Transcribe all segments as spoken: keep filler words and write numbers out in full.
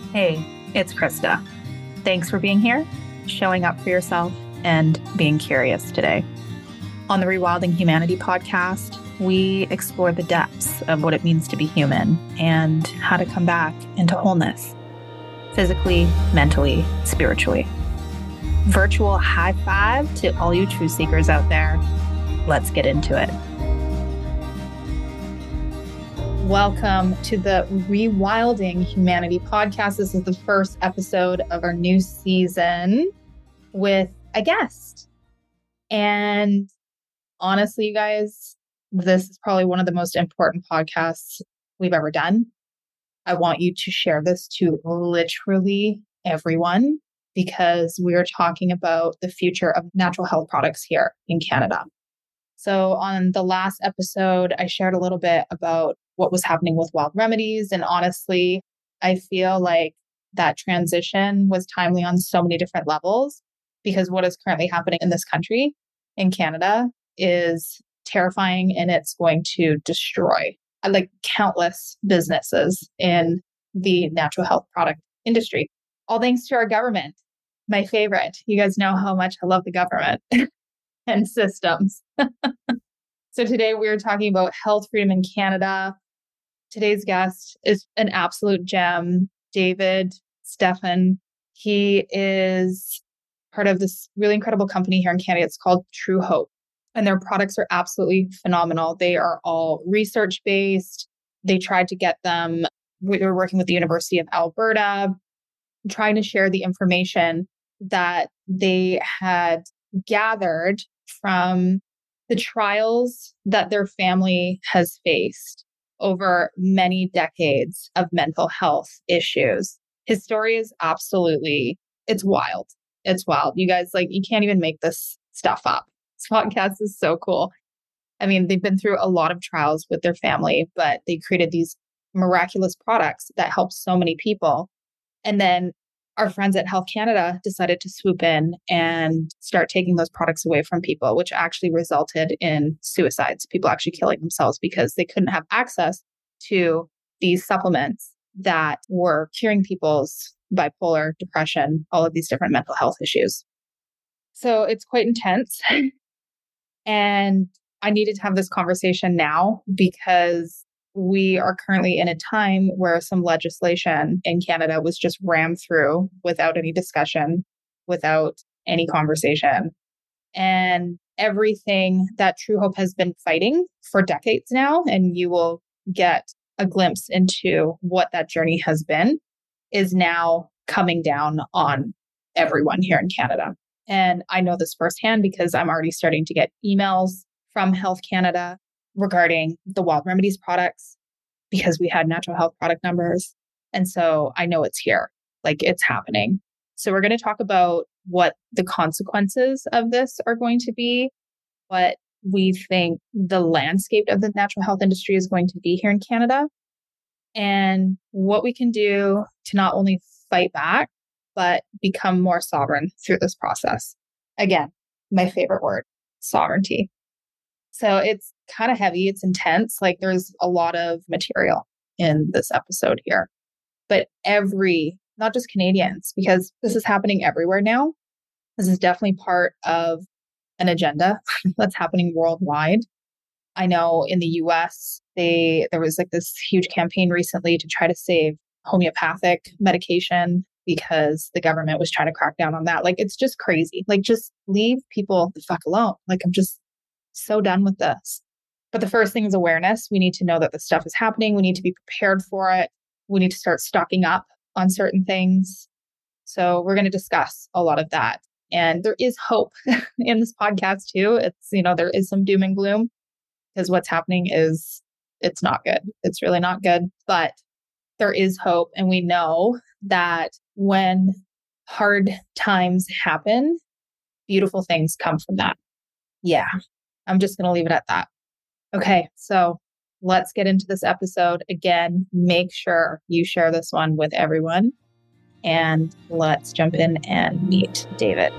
Hey, it's Krista. Thanks for being here, showing up for yourself, and being curious today. On the Rewilding Humanity podcast, we explore the depths of what it means to be human and how to come back into wholeness, physically, mentally, spiritually. Virtual high five to all you truth seekers out there. Let's get into it. Welcome to the Rewilding Humanity podcast. This is the first episode of our new season with a guest. And honestly, you guys, this is probably one of the most important podcasts we've ever done. I want you to share this to literally everyone because we are talking about the future of natural health products here in Canada. So on the last episode, I shared a little bit about what was happening with Wild Remedies. And honestly, I feel like that transition was timely on so many different levels because what is currently happening in this country, in Canada, is terrifying and it's going to destroy like countless businesses in the natural health product industry. All thanks to our government, my favorite. You guys know how much I love the government and systems. So today we're talking about health freedom in Canada. Today's guest is an absolute gem, David Stephan. He is part of this really incredible company here in Canada. It's called True Hope. And their products are absolutely phenomenal. They are all research-based. They tried to get them, we were working with the University of Alberta, trying to share the information that they had gathered from the trials that their family has faced over many decades of mental health issues. His story is absolutely, it's wild. It's wild. You guys, like, you can't even make this stuff up. This podcast is so cool. I mean, they've been through a lot of trials with their family, but they created these miraculous products that help so many people. And then our friends at Health Canada decided to swoop in and start taking those products away from people, which actually resulted in suicides, people actually killing themselves because they couldn't have access to these supplements that were curing people's bipolar, depression, all of these different mental health issues. So it's quite intense. And I needed to have this conversation now because we are currently in a time where some legislation in Canada was just rammed through without any discussion, without any conversation. And everything that True Hope has been fighting for decades now, and you will get a glimpse into what that journey has been, is now coming down on everyone here in Canada. And I know this firsthand because I'm already starting to get emails from Health Canada regarding the Wild Remedies products because we had natural health product numbers. And so I know it's here, like it's happening. So we're going to talk about what the consequences of this are going to be, what we think the landscape of the natural health industry is going to be here in Canada, and what we can do to not only fight back, but become more sovereign through this process. Again, my favorite word, sovereignty. So it's kind of heavy. It's intense. Like there's a lot of material in this episode here, but every, not just Canadians, because this is happening everywhere now. This is definitely part of an agenda that's happening worldwide. I know in the U S, they, there was like this huge campaign recently to try to save homeopathic medication because the government was trying to crack down on that. Like, it's just crazy. Like, just leave people the fuck alone. Like, I'm just so done with this. But the first thing is awareness. We need to know that this stuff is happening. We need to be prepared for it. We need to start stocking up on certain things. So we're going to discuss a lot of that. And there is hope in this podcast too. It's, you know, there is some doom and gloom because what's happening is it's not good. It's really not good, but there is hope. And we know that when hard times happen, beautiful things come from that. Yeah, I'm just going to leave it at that. Okay, so let's get into this episode. Again, make sure you share this one with everyone. And let's jump in and meet David.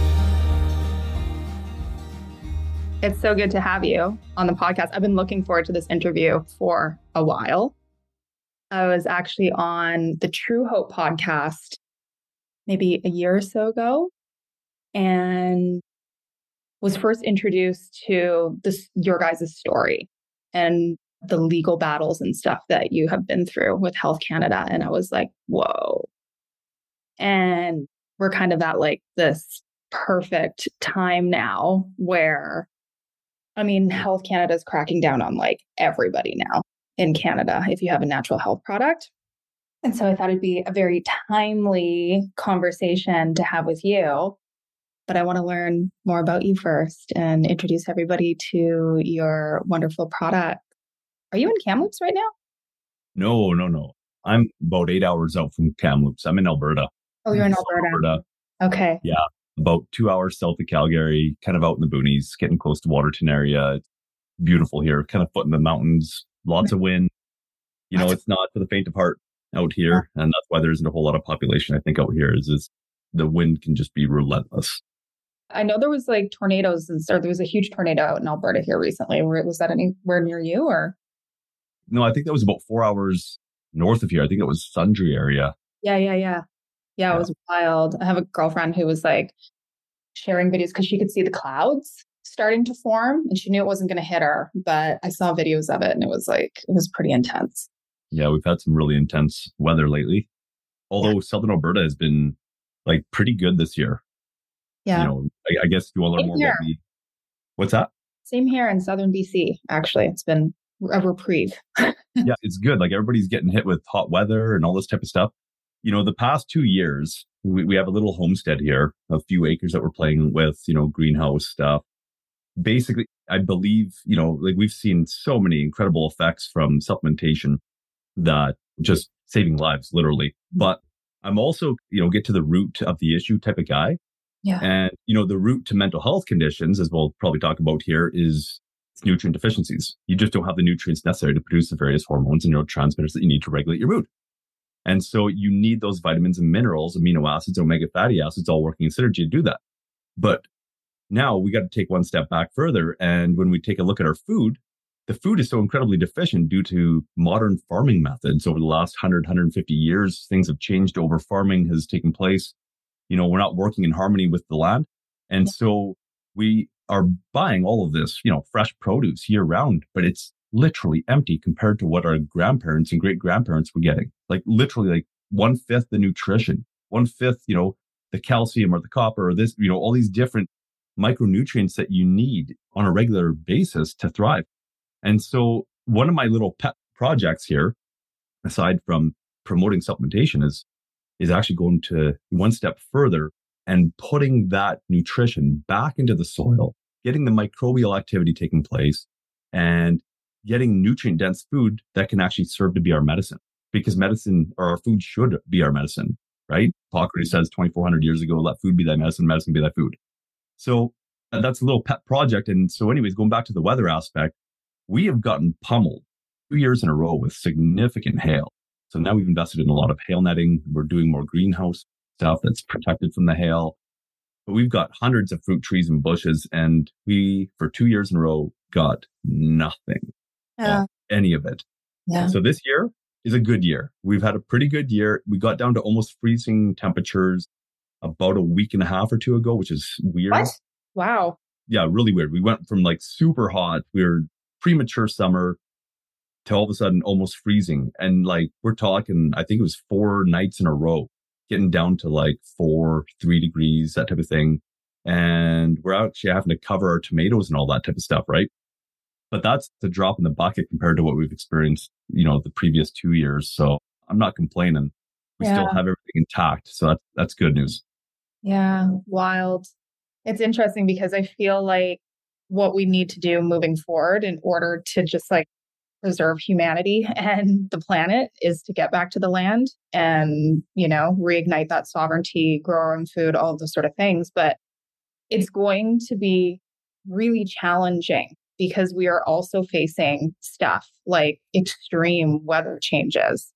It's so good to have you on the podcast. I've been looking forward to this interview for a while. I was actually on the True Hope podcast maybe a year or so ago and was first introduced to this your guys' story and the legal battles and stuff that you have been through with Health Canada. And I was like, whoa. And we're kind of at like this perfect time now where, I mean, Health Canada is cracking down on like everybody now in Canada if you have a natural health product. And so I thought it'd be a very timely conversation to have with you. But I want to learn more about you first and introduce everybody to your wonderful product. Are you in Kamloops right now? No, no, no. I'm about eight hours out from Kamloops. I'm in Alberta. Oh, you're in Alberta. Alberta. Okay. Yeah. About two hours south of Calgary, kind of out in the boonies, getting close to Waterton area. It's beautiful here, kind of foot in the mountains, lots of wind. You know, it's not for the faint of heart out here. And that's why there isn't a whole lot of population, I think, out here is, is the wind can just be relentless. I know there was like tornadoes and or there was a huge tornado out in Alberta here recently. Was that anywhere near you or? No, I think that was about four hours north of here. I think it was Sundre area. Yeah, yeah, yeah. Yeah, it was wild. I have a girlfriend who was like sharing videos because she could see the clouds starting to form and she knew it wasn't going to hit her. But I saw videos of it and it was like, it was pretty intense. Yeah, we've had some really intense weather lately. Although yeah. Southern Alberta has been like pretty good this year. Yeah. You know, I, I guess if you want to learn Same more here. about me. What's that? Same here in Southern B C, actually. It's been a reprieve. Yeah, it's good. Like everybody's getting hit with hot weather and all this type of stuff. You know, the past two years, we, we have a little homestead here, a few acres that we're playing with, you know, greenhouse stuff. Basically, I believe, you know, like we've seen so many incredible effects from supplementation that just saving lives, literally. But I'm also, you know, get to the root of the issue type of guy. Yeah. And, you know, the root to mental health conditions, as we'll probably talk about here, is nutrient deficiencies. You just don't have the nutrients necessary to produce the various hormones and neurotransmitters that you need to regulate your mood. And so you need those vitamins and minerals, amino acids, omega fatty acids, all working in synergy to do that. But now we got to take one step back further. And when we take a look at our food, the food is so incredibly deficient due to modern farming methods. Over the last one hundred, one hundred fifty years, things have changed. Over farming has taken place. You know, we're not working in harmony with the land. And so we are buying all of this, you know, fresh produce year round, but it's literally empty compared to what our grandparents and great grandparents were getting. Like literally like one fifth the nutrition, one fifth, you know, the calcium or the copper or this, you know, all these different micronutrients that you need on a regular basis to thrive. And so one of my little pet projects here, aside from promoting supplementation, is is actually going to one step further and putting that nutrition back into the soil, getting the microbial activity taking place and getting nutrient dense food that can actually serve to be our medicine, because medicine or our food should be our medicine, right? Hippocrates says twenty-four hundred years ago, let food be thy medicine, medicine be thy food. So that's a little pet project. And so anyways, going back to the weather aspect, we have gotten pummeled two years in a row with significant hail. So now we've invested in a lot of hail netting. We're doing more greenhouse stuff that's protected from the hail. But we've got hundreds of fruit trees and bushes, and we, for two years in a row, got nothing, yeah. any of it. Yeah. So this year is a good year. We've had a pretty good year. We got down to almost freezing temperatures about a week and a half or two ago, which is weird. What? Wow. Yeah, really weird. We went from like super hot, we were premature summer, to all of a sudden almost freezing. And like, we're talking, I think it was four nights in a row, getting down to like four, three degrees, that type of thing. And we're actually having to cover our tomatoes and all that type of stuff, right? But that's the drop in the bucket compared to what we've experienced, you know, the previous two years. So I'm not complaining. We yeah. still have everything intact. So that's, that's good news. Yeah. Wild. It's interesting because I feel like what we need to do moving forward in order to just like preserve humanity and the planet is to get back to the land and, you know, reignite that sovereignty, grow our own food, all of those sort of things. But it's going to be really challenging because we are also facing stuff like extreme weather changes.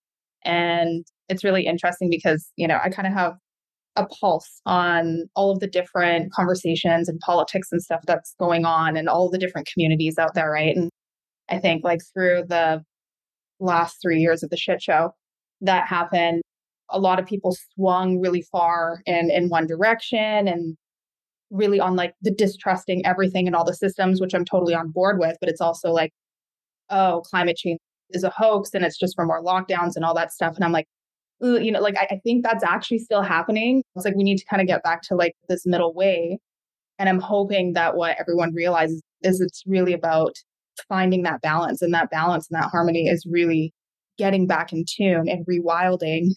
And it's really interesting because, you know, I kind of have a pulse on all of the different conversations and politics and stuff that's going on and all the different communities out there, right? And I think like through the last three years of the shit show that happened, a lot of people swung really far in, in one direction and really on like the distrusting everything and all the systems, which I'm totally on board with. But it's also like, oh, climate change is a hoax and it's just for more lockdowns and all that stuff. And I'm like, ooh, you know, like I, I think that's actually still happening. It's like we need to kind of get back to like this middle way. And I'm hoping that what everyone realizes is it's really about finding that balance, and that balance and that harmony is really getting back in tune and rewilding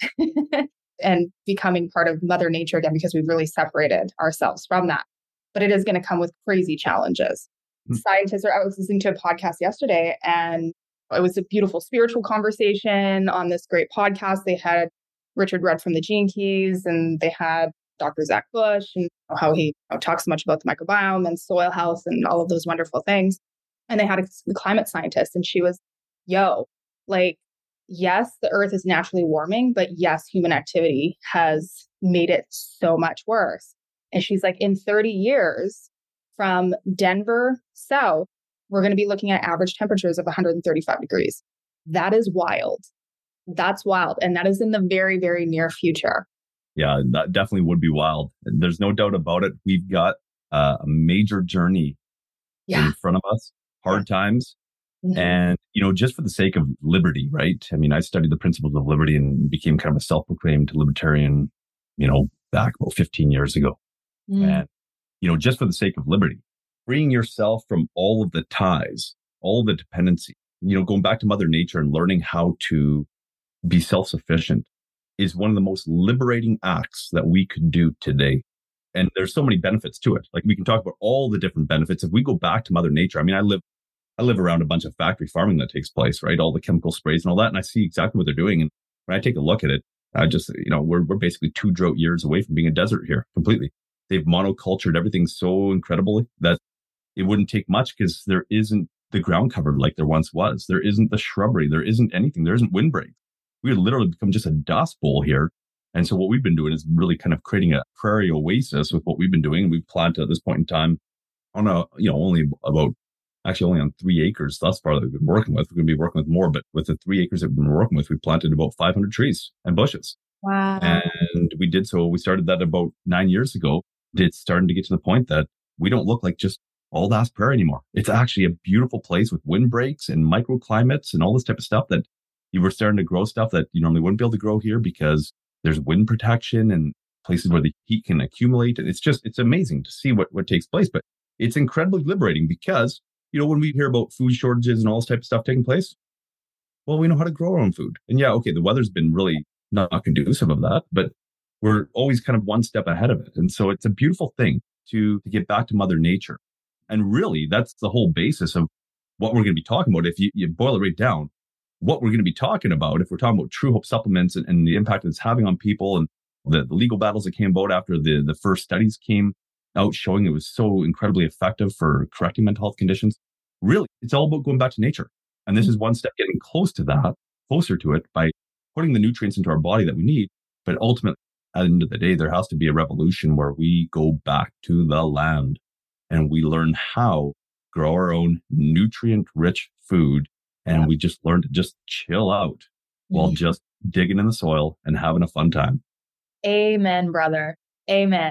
and becoming part of Mother Nature again, because we've really separated ourselves from that. But it is going to come with crazy challenges. Mm-hmm. Scientists are, I was listening to a podcast yesterday, and it was a beautiful spiritual conversation on this great podcast. They had Richard Rudd from the Gene Keys, and they had Doctor Zach Bush, and how he you know, talks so much about the microbiome and soil health and all of those wonderful things. And they had a climate scientist, and she was, yo, like, yes, the earth is naturally warming, but yes, human activity has made it so much worse. And she's like, in thirty years from Denver south, we're going to be looking at average temperatures of one hundred thirty-five degrees. That is wild. That's wild. And that is in the very, very near future. Yeah, that definitely would be wild. There's no doubt about it. We've got uh, a major journey yeah. in front of us, hard yeah. times. Mm-hmm. And, you know, just for the sake of liberty, right? I mean, I studied the principles of liberty and became kind of a self-proclaimed libertarian, you know, back about fifteen years ago. Mm. And, you know, just for the sake of liberty, freeing yourself from all of the ties, all of the dependency, you know, going back to Mother Nature and learning how to be self-sufficient is one of the most liberating acts that we could do today. And there's so many benefits to it. Like we can talk about all the different benefits. If we go back to Mother Nature, I mean, I live I live around a bunch of factory farming that takes place, right? All the chemical sprays and all that. And I see exactly what they're doing. And when I take a look at it, I just, you know, we're, we're basically two drought years away from being a desert here completely. They've monocultured everything so incredibly that it wouldn't take much because there isn't the ground cover like there once was. There isn't the shrubbery. There isn't anything. There isn't windbreak. We would literally become just a dust bowl here. And so what we've been doing is really kind of creating a prairie oasis with what we've been doing. And we've planted at this point in time on a, you know, only about Actually, only on three acres thus far that we've been working with. We're going to be working with more, but with the three acres that we've been working with, we planted about five hundred trees and bushes. Wow. And we did so, we started that about nine years ago. It's starting to get to the point that we don't look like just all that's prairie anymore. It's actually a beautiful place with windbreaks and microclimates and all this type of stuff that you were starting to grow stuff that you normally wouldn't be able to grow here because there's wind protection and places where the heat can accumulate. And it's just, it's amazing to see what, what takes place. But it's incredibly liberating because you know, when we hear about food shortages and all this type of stuff taking place, well, we know how to grow our own food. And yeah, okay, the weather's been really not conducive of that, but we're always kind of one step ahead of it. And so it's a beautiful thing to, to get back to Mother Nature. And really, that's the whole basis of what we're going to be talking about. If you, you boil it right down, what we're going to be talking about, if we're talking about True Hope supplements and, and the impact it's having on people and the, the legal battles that came about after the, the first studies came out showing it was so incredibly effective for correcting mental health conditions. Really, it's all about going back to nature. And this is one step getting close to that, closer to it by putting the nutrients into our body that we need. But ultimately, at the end of the day, there has to be a revolution where we go back to the land and we learn how to grow our own nutrient-rich food. And we just learn to just chill out while just digging in the soil and having a fun time. Amen, brother. Amen.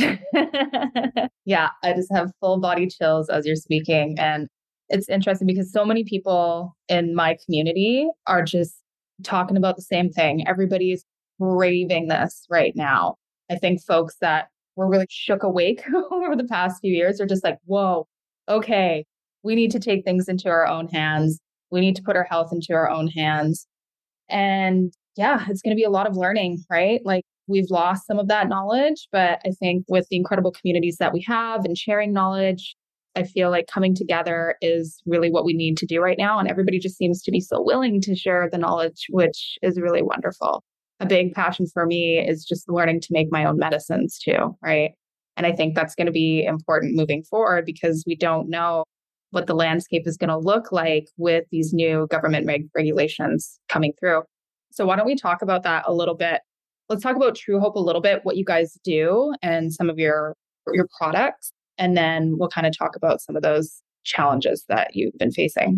Yeah, I just have full body chills as you're speaking. And it's interesting because so many people in my community are just talking about the same thing. Everybody's craving this right now. I think folks that were really shook awake over the past few years are just like, whoa, okay, we need to take things into our own hands. We need to put our health into our own hands. And yeah, it's going to be a lot of learning, right? Like, we've lost some of that knowledge, but I think with the incredible communities that we have and sharing knowledge, I feel like coming together is really what we need to do right now. And everybody just seems to be so willing to share the knowledge, which is really wonderful. A big passion for me is just learning to make my own medicines too, right? And I think that's going to be important moving forward because we don't know what the landscape is going to look like with these new government reg- regulations coming through. So why don't we talk about that a little bit? Let's talk about True Hope a little bit, what you guys do and some of your, your products. And then we'll kind of talk about some of those challenges that you've been facing.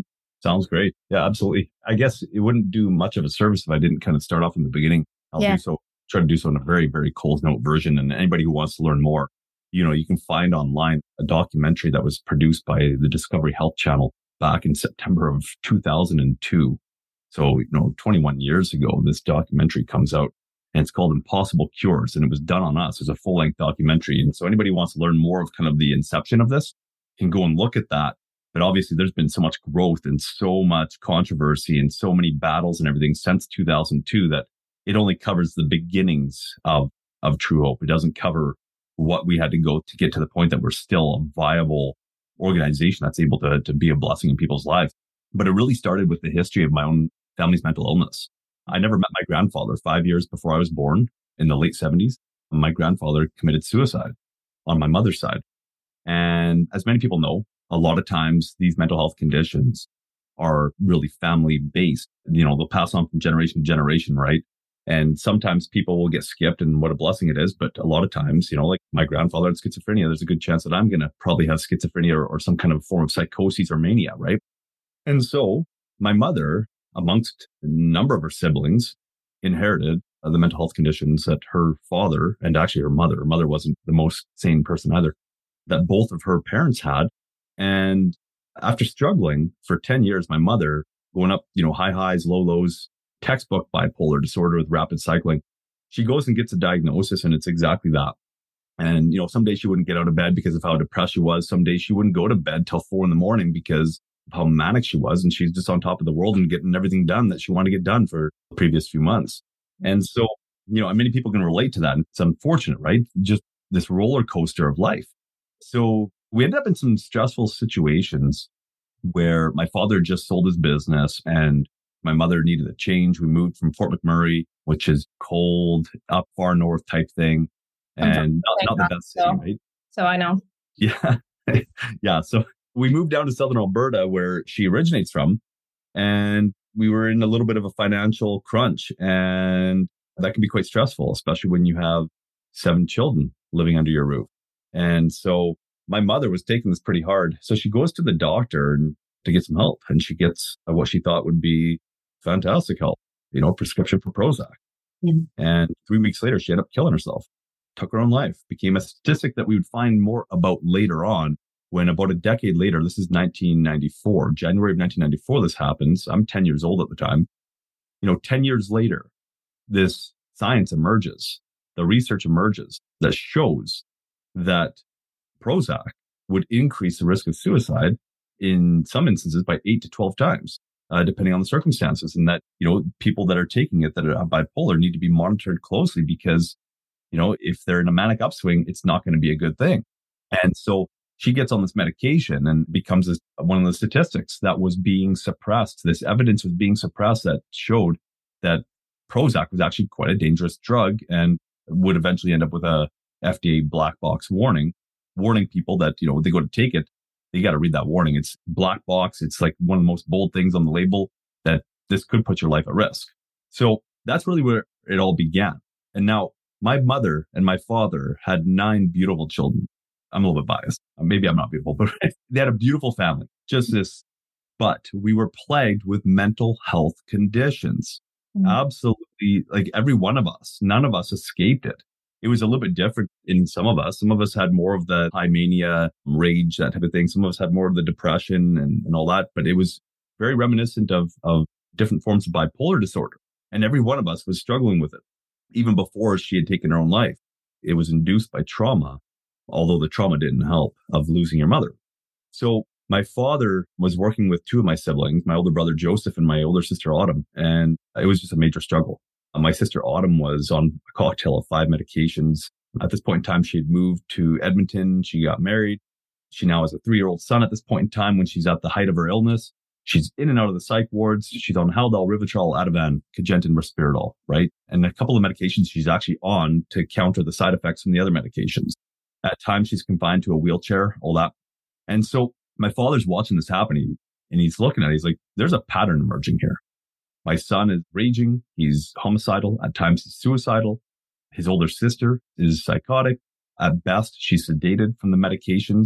Sounds great. Yeah, absolutely. I guess it wouldn't do much of a service if I didn't kind of start off in the beginning. I'll Yeah. do so, try to do so in a very, very Coles Note version. And anybody who wants to learn more, you know, you can find online a documentary that was produced by the Discovery Health Channel back in September of two thousand two. So, you know, twenty-one years ago, this documentary comes out and it's called Impossible Cures. And it was done on us as a full length documentary. And so anybody who wants to learn more of kind of the inception of this can go and look at that. But obviously there's been so much growth and so much controversy and so many battles and everything since two thousand two that it only covers the beginnings of, of True Hope. It doesn't cover what we had to go to get to the point that we're still a viable organization that's able to, to be a blessing in people's lives. But it really started with the history of my own family's mental illness. I never met my grandfather. Five years before I was born in the late seventies, my grandfather committed suicide on my mother's side. And as many people know, a lot of times these mental health conditions are really family based. You know, they'll pass on from generation to generation, right? And sometimes people will get skipped, and what a blessing it is. But a lot of times, you know, like my grandfather had schizophrenia, there's a good chance that I'm going to probably have schizophrenia or, or some kind of form of psychosis or mania, right? And so my mother, amongst a number of her siblings, inherited uh, the mental health conditions that her father, and actually her mother, her mother wasn't the most sane person either, that both of her parents had. And after struggling for ten years, my mother going up, you know, high highs, low lows, textbook bipolar disorder with rapid cycling, she goes and gets a diagnosis, and it's exactly that. And, you know, some days she wouldn't get out of bed because of how depressed she was. Some days she wouldn't go to bed till four in the morning because of how manic she was. And she's just on top of the world and getting everything done that she wanted to get done for the previous few months. And so, you know, many people can relate to that. And it's unfortunate, right? Just this roller coaster of life. So we ended up in some stressful situations where my father just sold his business and my mother needed a change. We moved from Fort McMurray, which is cold, up far north type thing. And not, not the best city, right? So I know. Yeah. Yeah. So we moved down to Southern Alberta, where she originates from. And we were in a little bit of a financial crunch. And that can be quite stressful, especially when you have seven children living under your roof. And so my mother was taking this pretty hard. So she goes to the doctor and to get some help. And she gets what she thought would be fantastic help, you know, prescription for Prozac. Mm-hmm. And three weeks later, she ended up killing herself, took her own life, became a statistic that we would find more about later on when about a decade later, this is nineteen ninety-four, January of nineteen ninety-four, this happens. I'm ten years old at the time. You know, ten years later, this science emerges, the research emerges that shows that Prozac would increase the risk of suicide in some instances by eight to twelve times, uh, depending on the circumstances. And that, you know, people that are taking it that are bipolar need to be monitored closely because, you know, if they're in a manic upswing, it's not going to be a good thing. And so she gets on this medication and becomes this, one of the statistics that was being suppressed. This evidence was being suppressed that showed that Prozac was actually quite a dangerous drug and would eventually end up with a F D A black box warning, warning people that, you know, they go to take it, they got to read that warning. It's black box. It's like one of the most bold things on the label that this could put your life at risk. So that's really where it all began. And now my mother and my father had nine beautiful children. I'm a little bit biased. Maybe I'm not beautiful, but they had a beautiful family, just this. But we were plagued with mental health conditions. Mm-hmm. Absolutely. Like every one of us, none of us escaped it. It was a little bit different in some of us. Some of us had more of the high mania, rage, that type of thing. Some of us had more of the depression and, and all that. But it was very reminiscent of, of different forms of bipolar disorder. And every one of us was struggling with it. Even before she had taken her own life, it was induced by trauma, although the trauma didn't help, of losing your mother. So my father was working with two of my siblings, my older brother Joseph and my older sister Autumn. And it was just a major struggle. My sister Autumn was on a cocktail of five medications. At this point in time, she had moved to Edmonton. She got married. She now has a three-year-old son at this point in time when she's at the height of her illness. She's in and out of the psych wards. She's on Haldol, Rivotril, Ativan, Cogentin, Risperidol, right? And a couple of medications she's actually on to counter the side effects from the other medications. At times, she's confined to a wheelchair, all that. And so my father's watching this happening and he's looking at it. He's like, there's a pattern emerging here. My son is raging. He's homicidal. At times, he's suicidal. His older sister is psychotic. At best, she's sedated from the medications.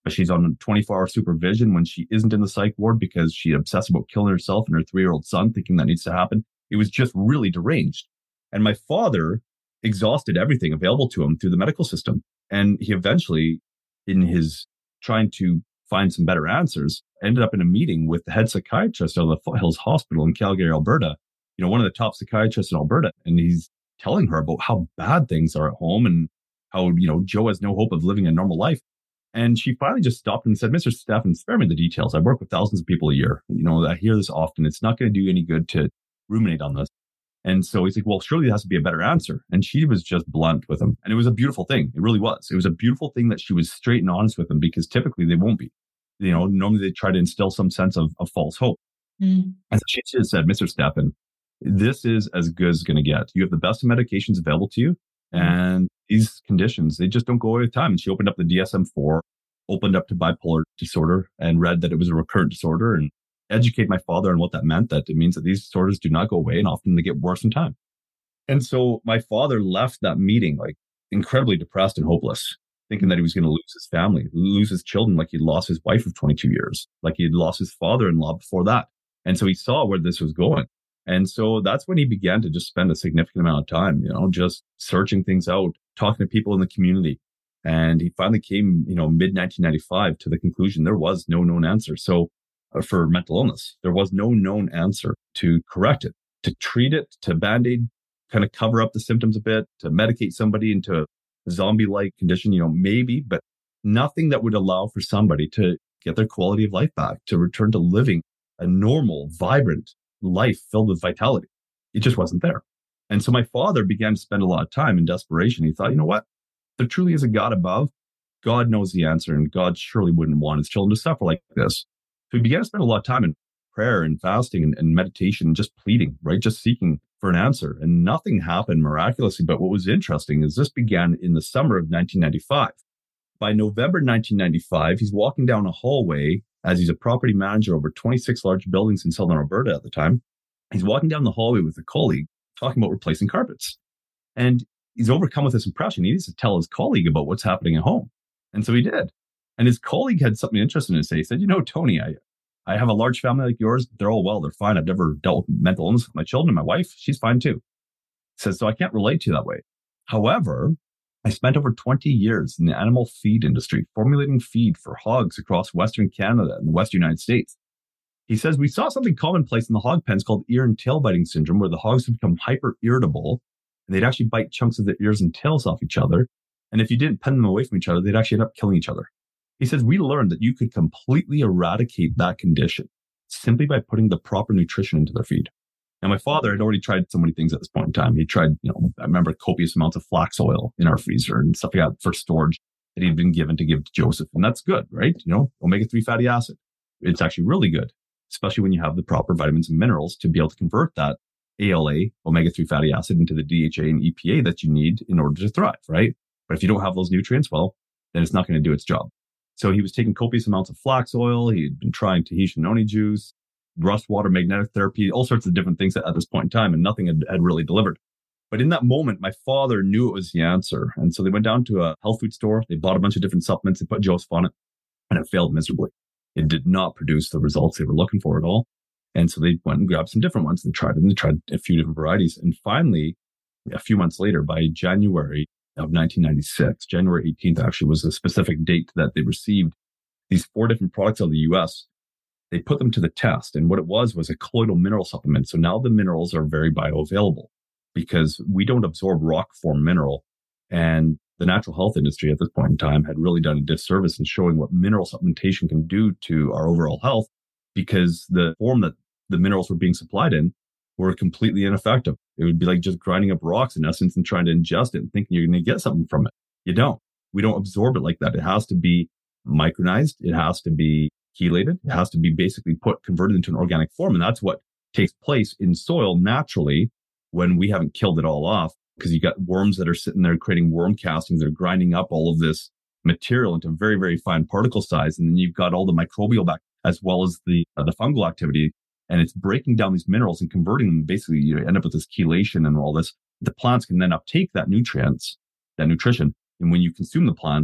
She's on twenty-four hour supervision when she isn't in the psych ward because she obsessed about killing herself and her three-year-old son, thinking that needs to happen. It was just really deranged. And my father exhausted everything available to him through the medical system. And he eventually, in his trying to find some better answers, ended up in a meeting with the head psychiatrist of the Foothills Hospital in Calgary, Alberta, you know, one of the top psychiatrists in Alberta. And he's telling her about how bad things are at home and how, you know, Joe has no hope of living a normal life. And she finally just stopped and said, Mister Stephan, spare me the details. I work with thousands of people a year. You know, I hear this often. It's not going to do any good to ruminate on this. And so he's like, well, surely there has to be a better answer. And she was just blunt with him. And it was a beautiful thing. It really was. It was a beautiful thing that she was straight and honest with him, because typically they won't be. You know, normally they try to instill some sense of, of false hope. Mm. And so she just said, Mister Stephan, this is as good as it's going to get. You have the best medications available to you. And these conditions, they just don't go away with time. And she opened up the D S M four, opened up to bipolar disorder, and read that it was a recurrent disorder, and educate my father on what that meant, that it means that these disorders do not go away and often they get worse in time. And so my father left that meeting like incredibly depressed and hopeless, thinking that he was going to lose his family, lose his children, like he'd lost his wife of twenty-two years, like he had lost his father-in-law before that. And so he saw where this was going. And so that's when he began to just spend a significant amount of time, you know, just searching things out, talking to people in the community. And he finally came, you know, mid nineteen ninety-five to the conclusion there was no known answer. So uh, for mental illness, there was no known answer to correct it, to treat it, to Band-Aid, kind of cover up the symptoms a bit, to medicate somebody into a zombie-like condition, you know, maybe, but nothing that would allow for somebody to get their quality of life back, to return to living a normal, vibrant life filled with vitality. It just wasn't there. And so my father began to spend a lot of time in desperation. He thought, you know what? There truly is a God above. God knows the answer, and God surely wouldn't want his children to suffer like this. So he began to spend a lot of time in prayer and fasting and, and meditation, and just pleading, right? Just seeking for an answer. And nothing happened miraculously. But what was interesting is this began in the summer of nineteen ninety-five. By November nineteen ninety-five, he's walking down a hallway as he's a property manager over twenty-six large buildings in Southern Alberta at the time. He's walking down the hallway with a colleague talking about replacing carpets. And he's overcome with this impression. He needs to tell his colleague about what's happening at home. And so he did. And his colleague had something interesting to say. He said, you know, Tony, I, I have a large family like yours. They're all well. They're fine. I've never dealt with mental illness with my children. My wife, she's fine too. He says, so I can't relate to you that way. However, I spent over twenty years in the animal feed industry, formulating feed for hogs across Western Canada and the Western United States. He says, we saw something commonplace in the hog pens called ear and tail biting syndrome, where the hogs would become hyper irritable and they'd actually bite chunks of their ears and tails off each other. And if you didn't pen them away from each other, they'd actually end up killing each other. He says, we learned that you could completely eradicate that condition simply by putting the proper nutrition into their feed. Now, my father had already tried so many things at this point in time. He tried, you know, I remember copious amounts of flax oil in our freezer and stuff like that for storage that he'd been given to give to Joseph. And that's good, right? You know, omega three fatty acid. It's actually really good, especially when you have the proper vitamins and minerals to be able to convert that A L A, omega three fatty acid, into the D H A and E P A that you need in order to thrive, right? But if you don't have those nutrients, well, then it's not going to do its job. So he was taking copious amounts of flax oil. He had been trying Tahitian noni juice, rust water magnetic therapy, all sorts of different things at, at this point in time, and nothing had, had really delivered. But in that moment, my father knew it was the answer. And so they went down to a health food store. They bought a bunch of different supplements. They put Joseph on it, and it failed miserably. It did not produce the results they were looking for at all. And so they went and grabbed some different ones. They tried them. They tried a few different varieties. And finally, a few months later, by January of nineteen ninety-six, January eighteenth actually was a specific date that they received these four different products out of the U S. They put them to the test. And what it was was a colloidal mineral supplement. So now the minerals are very bioavailable because we don't absorb rock form mineral. And the natural health industry at this point in time had really done a disservice in showing what mineral supplementation can do to our overall health, because the form that the minerals were being supplied in were completely ineffective. It would be like just grinding up rocks in essence and trying to ingest it and thinking you're going to get something from it. You don't. We don't absorb it like that. It has to be micronized. It has to be chelated. It has to be basically put, converted into an organic form. And that's what takes place in soil naturally when we haven't killed it all off, because you got worms that are sitting there creating worm castings. They're grinding up all of this material into very, very fine particle size. And then you've got all the microbial back as well as the uh, the fungal activity. And it's breaking down these minerals and converting them. Basically, you end up with this chelation and all this. The plants can then uptake that nutrients, that nutrition. And when you consume the plants,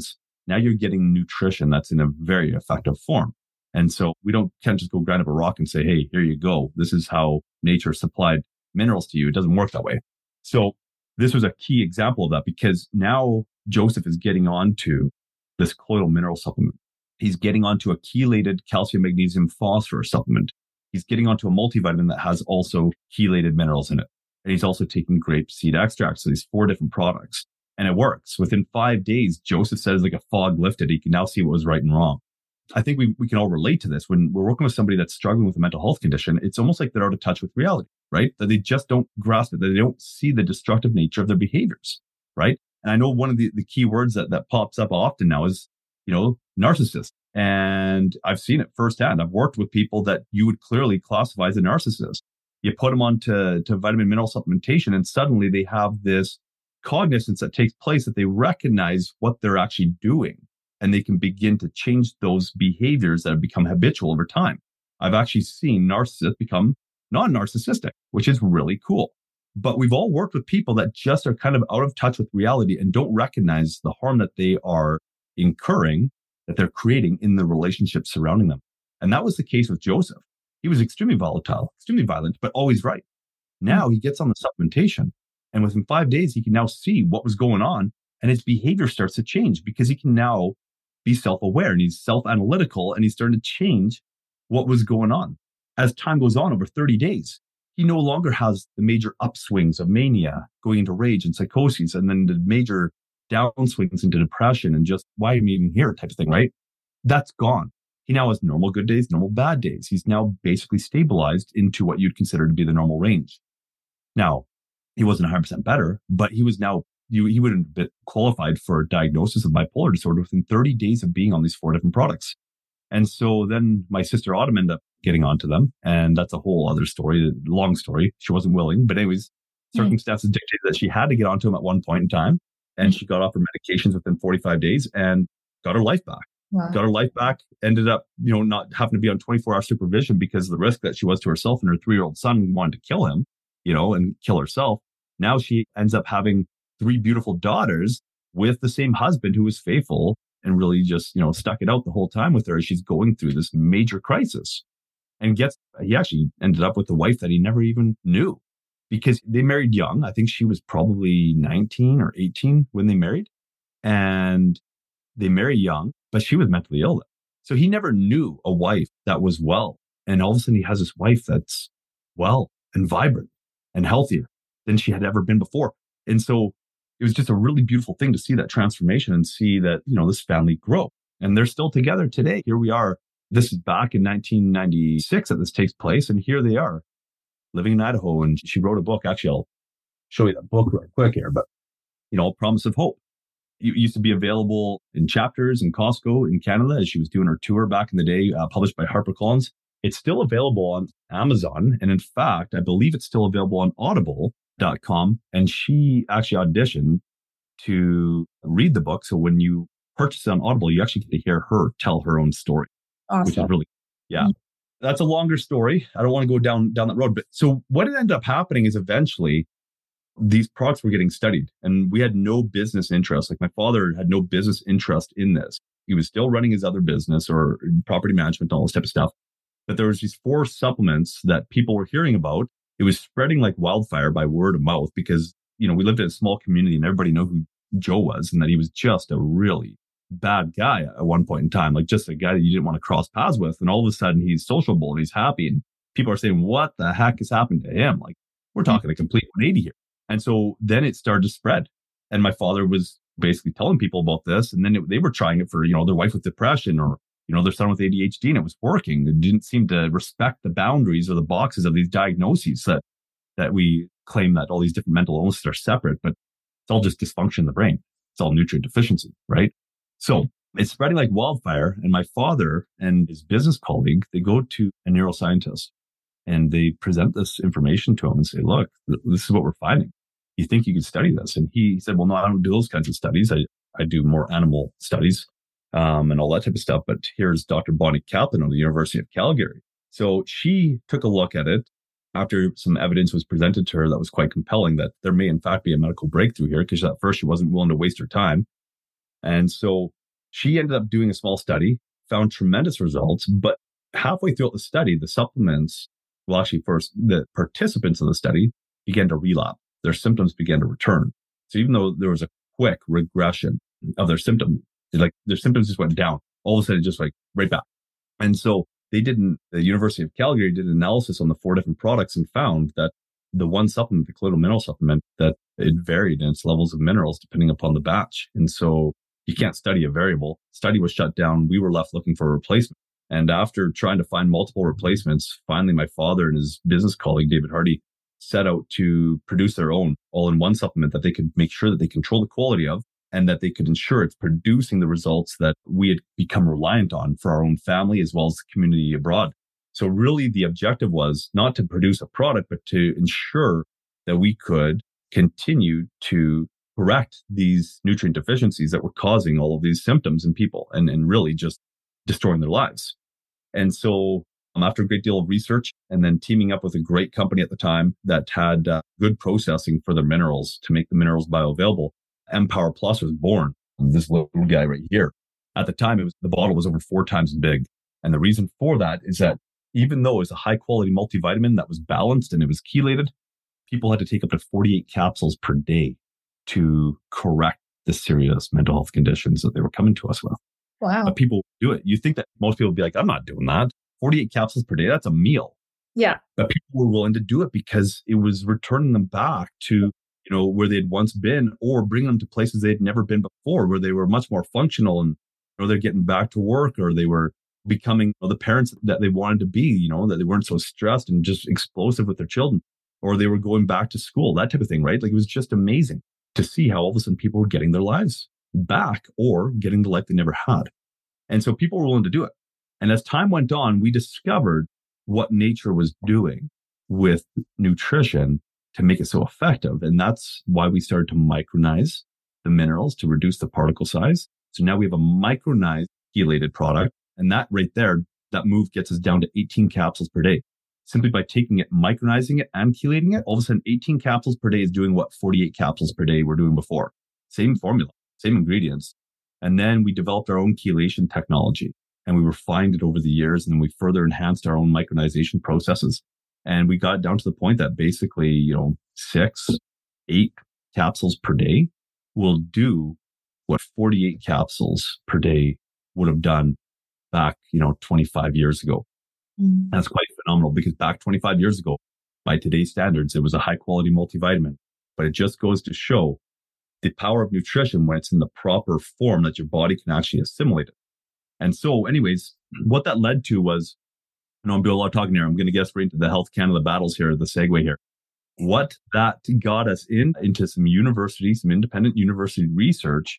now you're getting nutrition that's in a very effective form. And so we don't can't just go grind up a rock and say, hey, here you go. This is how nature supplied minerals to you. It doesn't work that way. So this was a key example of that, because now Joseph is getting onto this colloidal mineral supplement. He's getting onto a chelated calcium, magnesium, phosphorus supplement. He's getting onto a multivitamin that has also chelated minerals in it. And he's also taking grape seed extract. So these four different products. And it works. Within five days, Joseph says like a fog lifted. He can now see what was right and wrong. I think we, we can all relate to this. When we're working with somebody that's struggling with a mental health condition, it's almost like they're out of touch with reality, right? That they just don't grasp it, that they don't see the destructive nature of their behaviors, right? And I know one of the, the key words that, that pops up often now is, you know, narcissist. And I've seen it firsthand. I've worked with people that you would clearly classify as a narcissist. You put them on to, to vitamin mineral supplementation, and suddenly they have this cognizance that takes place, that they recognize what they're actually doing, and they can begin to change those behaviors that have become habitual over time. I've actually seen narcissists become non-narcissistic, which is really cool. But we've all worked with people that just are kind of out of touch with reality and don't recognize the harm that they are incurring, that they're creating in the relationships surrounding them. And that was the case with Joseph. He was extremely volatile, extremely violent, but always right. Now he gets on the supplementation, and within five days, he can now see what was going on, and his behavior starts to change because he can now be self-aware and he's self-analytical, and he's starting to change what was going on. As time goes on, over thirty days, he no longer has the major upswings of mania, going into rage and psychosis, and then the major downswings into depression and just, why am I even here type of thing, right? That's gone. He now has normal good days, normal bad days. He's now basically stabilized into what you'd consider to be the normal range. Now, he wasn't one hundred percent better, but he was now, you, he wouldn't have been qualified for a diagnosis of bipolar disorder within thirty days of being on these four different products. And so then my sister Autumn ended up getting onto them. And that's a whole other story, long story. She wasn't willing, but anyways, circumstances mm. dictated that she had to get onto them at one point in time. And she got off her medications within forty-five days and got her life back. Wow. Got her life back, ended up, you know, not having to be on twenty-four hour supervision because of the risk that she was to herself, and her three-year-old son wanted to kill him, you know, and kill herself. Now she ends up having three beautiful daughters with the same husband who was faithful and really just, you know, stuck it out the whole time with her as she's going through this major crisis. And gets, he actually ended up with a wife that he never even knew, because they married young. I think she was probably nineteen or eighteen when they married, and they married young, but she was mentally ill. So he never knew a wife that was well. And all of a sudden he has this wife that's well and vibrant and healthier than she had ever been before. And so it was just a really beautiful thing to see that transformation and see that, you know, this family grow, and they're still together today. Here we are. This is back in nineteen ninety-six that this takes place. And here they are living in Idaho. And she wrote a book. Actually, I'll show you that book real quick here, but, you know, Promise of Hope. It used to be available in chapters in Costco in Canada as she was doing her tour back in the day, uh, published by HarperCollins. It's still available on Amazon. And in fact, I believe it's still available on audible dot com. And she actually auditioned to read the book. So when you purchase it on Audible, you actually get to hear her tell her own story, awesome. Which is really, yeah. Mm-hmm. That's a longer story. I don't want to go down, down that road. But so what ended up happening is eventually these products were getting studied, and we had no business interest. Like my father had no business interest in this. He was still running his other business or property management, all this type of stuff. But there was these four supplements that people were hearing about. It was spreading like wildfire by word of mouth because, you know, we lived in a small community and everybody knew who Joe was, and that he was just a really bad guy at one point in time, like just a guy that you didn't want to cross paths with. And all of a sudden he's sociable and he's happy, and people are saying, what the heck has happened to him? Like, we're talking a complete one eighty here. And so then it started to spread. And my father was basically telling people about this. And then it, they were trying it for, you know, their wife with depression, or, you know, their son with A D H D, and it was working. It didn't seem to respect the boundaries or the boxes of these diagnoses that, that we claim that all these different mental illnesses are separate, but it's all just dysfunction in the brain. It's all nutrient deficiency, right? So it's spreading like wildfire. And my father and his business colleague, they go to a neuroscientist and they present this information to him and say, look, this is what we're finding. You think you could study this? And he said, well, no, I don't do those kinds of studies. I, I do more animal studies um, and all that type of stuff. But here's Doctor Bonnie Kaplan of the University of Calgary. So she took a look at it after some evidence was presented to her that was quite compelling that there may in fact be a medical breakthrough here, because at first she wasn't willing to waste her time. And so She ended up doing a small study, found tremendous results, but halfway throughout the study, the supplements, well, actually first, the participants in the study began to relapse. Their symptoms began to return. So even though there was a quick regression of their symptoms, like their symptoms just went down, all of a sudden just like right back. And so they didn't, the University of Calgary did an analysis on the four different products and found that the one supplement, the colloidal mineral supplement, that it varied in its levels of minerals depending upon the batch. And so you can't study a variable. Study was shut down. We were left looking for a replacement. And after trying to find multiple replacements, finally my father and his business colleague, David Hardy, set out to produce their own all-in-one supplement that they could make sure that they control the quality of and that they could ensure it's producing the results that we had become reliant on for our own family as well as the community abroad. So really the objective was not to produce a product, but to ensure that we could continue to correct these nutrient deficiencies that were causing all of these symptoms in people and, and really just destroying their lives. And so um, after a great deal of research and then teaming up with a great company at the time that had uh, good processing for their minerals to make the minerals bioavailable, Empower Plus was born. This little guy right here. At the time, it was the bottle was over four times as big. And the reason for that is that even though it was a high quality multivitamin that was balanced and it was chelated, people had to take up to forty-eight capsules per day to correct the serious mental health conditions that they were coming to us with. Wow. But people do it. You think that most people would be like, I'm not doing that. forty-eight capsules per day, that's a meal. Yeah. But people were willing to do it because it was returning them back to, you know, where they'd once been or bring them to places they'd never been before, where they were much more functional and, or they're getting back to work or they were becoming you know, the parents that they wanted to be, you know, that they weren't so stressed and just explosive with their children, or they were going back to school, that type of thing, right? Like it was just amazing to see how all of a sudden people were getting their lives back or getting the life they never had. And so people were willing to do it. And as time went on, we discovered what nature was doing with nutrition to make it so effective. And that's why we started to micronize the minerals to reduce the particle size. So now we have a micronized chelated product. And that right there, that move gets us down to eighteen capsules per day. Simply by taking it, micronizing it and chelating it, all of a sudden eighteen capsules per day is doing what forty-eight capsules per day were doing before. Same formula, same ingredients. And then we developed our own chelation technology and we refined it over the years. And then we further enhanced our own micronization processes. And we got down to the point that basically, you know, six, eight capsules per day will do what forty-eight capsules per day would have done back, you know, twenty-five years ago. Mm. That's quite phenomenal because back twenty-five years ago, by today's standards, it was a high quality multivitamin, but it just goes to show the power of nutrition when it's in the proper form that your body can actually assimilate it. And so anyways, what that led to was, I know I'm doing a lot of talking here. I'm going to get straight into the Health Canada battles here, the segue here. What that got us in, into some university, some independent university research.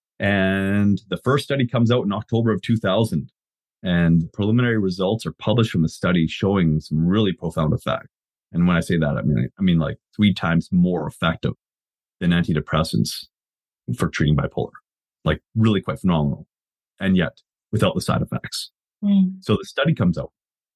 And the first study comes out in October of two thousand. And preliminary results are published from the study showing some really profound effect. And when I say that, I mean, I mean like three times more effective than antidepressants for treating bipolar, like really quite phenomenal. And yet without the side effects. Mm. So the study comes out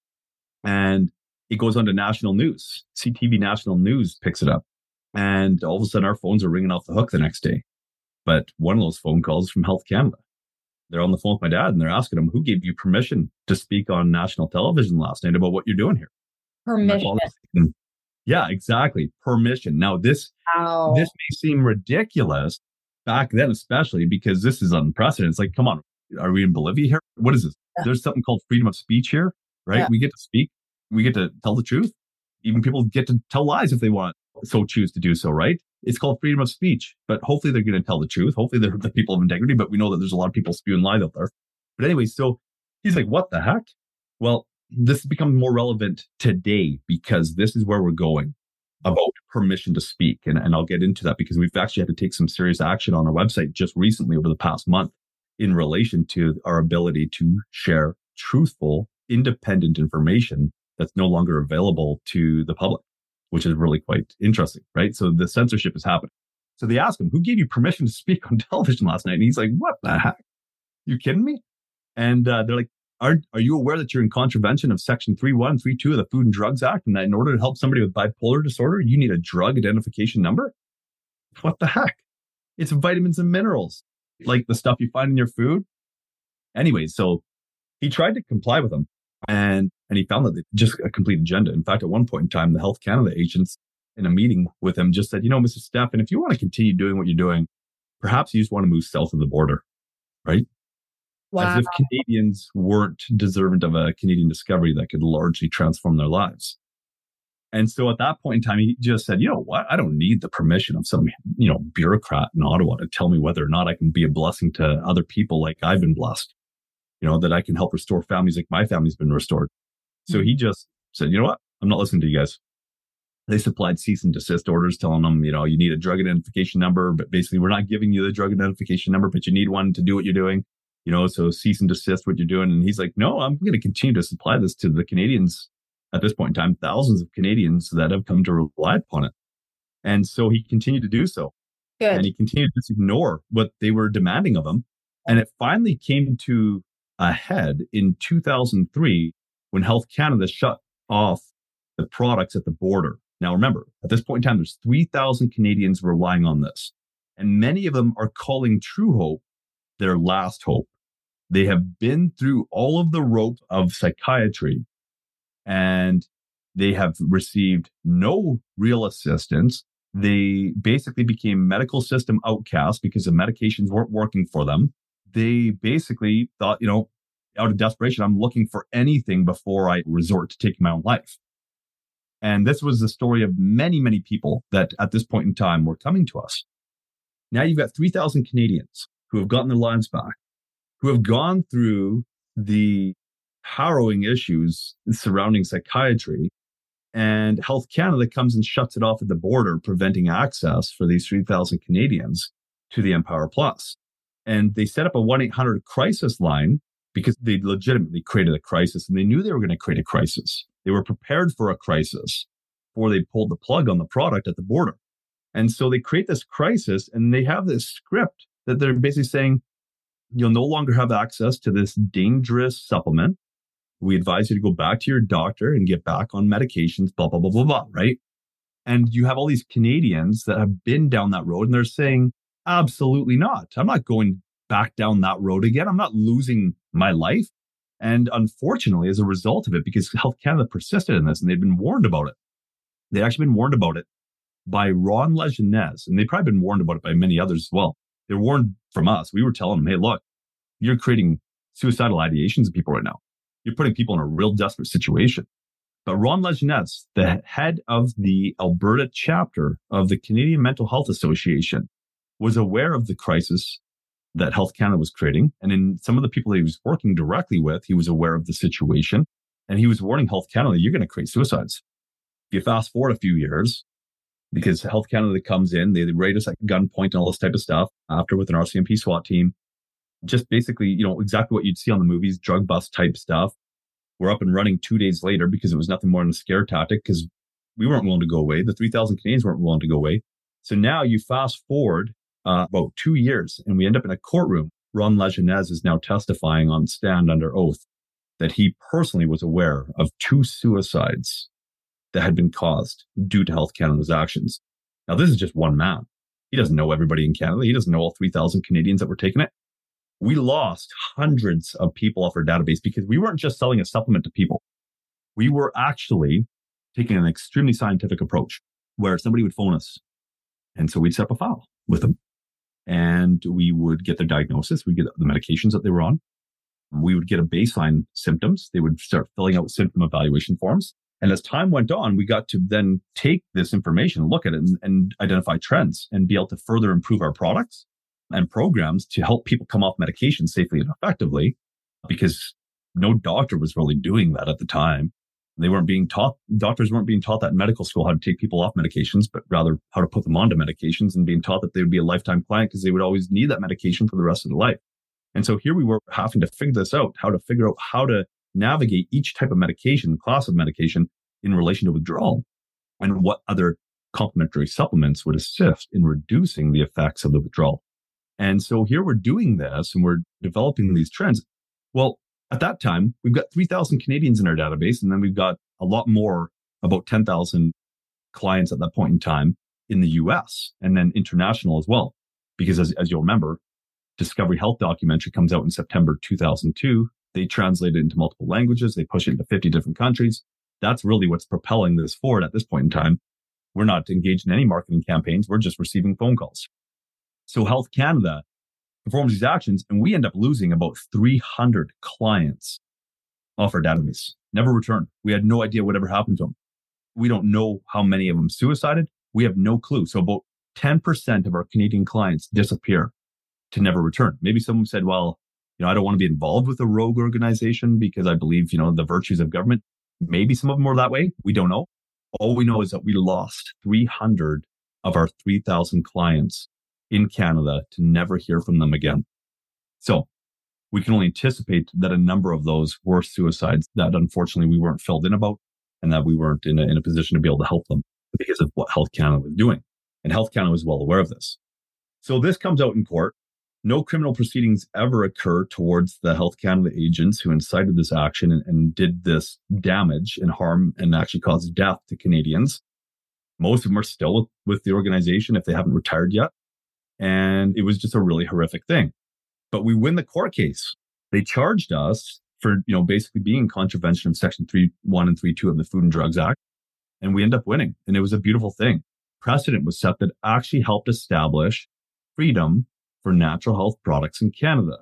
and it goes on to national news. C T V National News picks it up. And all of a sudden our phones are ringing off the hook the next day. But one of those phone calls is from Health Canada. They're on the phone with my dad and they're asking him, who gave you permission to speak on national television last night about what you're doing here? Permission. Thinking, yeah, exactly. Permission. Now this, wow. this may seem ridiculous back then, especially because this is unprecedented. It's like, come on, are we in Bolivia here? What is this? Yeah. There's something called freedom of speech here, right? Yeah. We get to speak. We get to tell the truth. Even people get to tell lies if they want, so choose to do so, right? It's called freedom of speech, but hopefully they're going to tell the truth. Hopefully they're the people of integrity, but we know that there's a lot of people spewing lies out there. But anyway, so he's like, what the heck? Well, this has become more relevant today because this is where we're going about permission to speak. And, and I'll get into that because we've actually had to take some serious action on our website just recently over the past month in relation to our ability to share truthful, independent information that's no longer available to the public, which is really quite interesting, right? So the censorship is happening. So they ask him, who gave you permission to speak on television last night? And he's like, what the heck? You kidding me? And uh, they're like, are, are you aware that you're in contravention of Section three one, three two of the Food and Drugs Act? And that in order to help somebody with bipolar disorder, you need a drug identification number? What the heck? It's vitamins and minerals, like the stuff you find in your food. Anyway, so he tried to comply with them, and and he found that it's just a complete agenda. In fact, at one point in time, the Health Canada agents in a meeting with him just said, you know, Mister Stephan, if you want to continue doing what you're doing, perhaps you just want to move south of the border, right? Wow. As if Canadians weren't deserving of a Canadian discovery that could largely transform their lives. And so at that point in time, he just said, you know what? I don't need the permission of some, you know, bureaucrat in Ottawa to tell me whether or not I can be a blessing to other people like I've been blessed, you know, that I can help restore families like my family's been restored. So he just said, you know what? I'm not listening to you guys. They supplied cease and desist orders telling them, you know, you need a drug identification number, but basically we're not giving you the drug identification number, but you need one to do what you're doing, you know, so cease and desist what you're doing. And he's like, no, I'm going to continue to supply this to the Canadians at this point in time, thousands of Canadians that have come to rely upon it. And so he continued to do so. Good. And he continued to just ignore what they were demanding of him. And it finally came to a head in two thousand three when Health Canada shut off the products at the border. Now, remember, at this point in time, there's three thousand Canadians relying on this. And many of them are calling True Hope their last hope. They have been through all of the rope of psychiatry, and they have received no real assistance. They basically became medical system outcasts because the medications weren't working for them. They basically thought, you know, out of desperation, I'm looking for anything before I resort to taking my own life. And this was the story of many, many people that at this point in time were coming to us. Now you've got three thousand Canadians who have gotten their lives back, who have gone through the harrowing issues surrounding psychiatry, and Health Canada comes and shuts it off at the border, preventing access for these three thousand Canadians to the Empower Plus. And they set up a one eight hundred crisis line because they legitimately created a crisis, and they knew they were going to create a crisis. They were prepared for a crisis before they pulled the plug on the product at the border. And so they create this crisis, and they have this script that they're basically saying, you'll no longer have access to this dangerous supplement. We advise you to go back to your doctor and get back on medications, blah, blah, blah, blah, blah, right? And you have all these Canadians that have been down that road, and they're saying, absolutely not. I'm not going back down that road again. I'm not losing my life. And unfortunately, as a result of it, because Health Canada persisted in this and they'd been warned about it, they'd actually been warned about it by Ron Lejeunesse, and they've probably been warned about it by many others as well. They're warned from us. We were telling them, hey, look, you're creating suicidal ideations of people right now. You're putting people in a real desperate situation. But Ron Lejeunesse, the head of the Alberta chapter of the Canadian Mental Health Association, was aware of the crisis that Health Canada was creating. And in some of the people that he was working directly with, he was aware of the situation. And he was warning Health Canada, you're going to create suicides. If you fast forward a few years, because Health Canada comes in, they raid us at gunpoint and all this type of stuff after with an R C M P SWAT team. Just basically, you know, exactly what you'd see on the movies, drug bust type stuff. We're up and running two days later because it was nothing more than a scare tactic because we weren't willing to go away. The three thousand Canadians weren't willing to go away. So now you fast forward uh, about two years and we end up in a courtroom. Ron Lejeunesse is now testifying on stand under oath that he personally was aware of two suicides that had been caused due to Health Canada's actions. Now, this is just one man. He doesn't know everybody in Canada. He doesn't know all three thousand Canadians that were taking it. We lost hundreds of people off our database because we weren't just selling a supplement to people. We were actually taking an extremely scientific approach where somebody would phone us. And so we'd set up a file with them and we would get their diagnosis. We'd get the medications that they were on. We would get a baseline symptoms. They would start filling out symptom evaluation forms. And as time went on, we got to then take this information, look at it and, and identify trends and be able to further improve our products and programs to help people come off medication safely and effectively, because no doctor was really doing that at the time. They weren't being taught, doctors weren't being taught that in medical school how to take people off medications, but rather how to put them onto medications and being taught that they would be a lifetime client because they would always need that medication for the rest of their life. And so here we were having to figure this out, how to figure out how to navigate each type of medication, class of medication in relation to withdrawal and what other complementary supplements would assist in reducing the effects of the withdrawal. And so here we're doing this and we're developing these trends. Well, at that time, we've got three thousand Canadians in our database, and then we've got a lot more, about ten thousand clients at that point in time in the U S and then international as well. Because as, as you'll remember, Discovery Health documentary comes out in September two thousand two. They translate it into multiple languages. They push it into fifty different countries. That's really what's propelling this forward at this point in time. We're not engaged in any marketing campaigns. We're just receiving phone calls. So Health Canada performs these actions, and we end up losing about three hundred clients off our database. Never returned. We had no idea whatever happened to them. We don't know how many of them suicided. We have no clue. So about ten percent of our Canadian clients disappear to never return. Maybe someone said, well, you know, I don't want to be involved with a rogue organization because I believe, you know, the virtues of government. Maybe some of them were that way. We don't know. All we know is that we lost three hundred of our three thousand clients in Canada to never hear from them again. So we can only anticipate that a number of those were suicides that unfortunately we weren't filled in about, and that we weren't in a, in a position to be able to help them because of what Health Canada was doing. And Health Canada was well aware of this. So this comes out in court. No criminal proceedings ever occur towards the Health Canada agents who incited this action and, and did this damage and harm and actually caused death to Canadians. Most of them are still with, with the organization if they haven't retired yet. And it was just a really horrific thing. But we win the court case. They charged us for, you know, basically being in contravention of Section three one and three two of the Food and Drugs Act. And we end up winning. And it was a beautiful thing. Precedent was set that actually helped establish freedom for natural health products in Canada.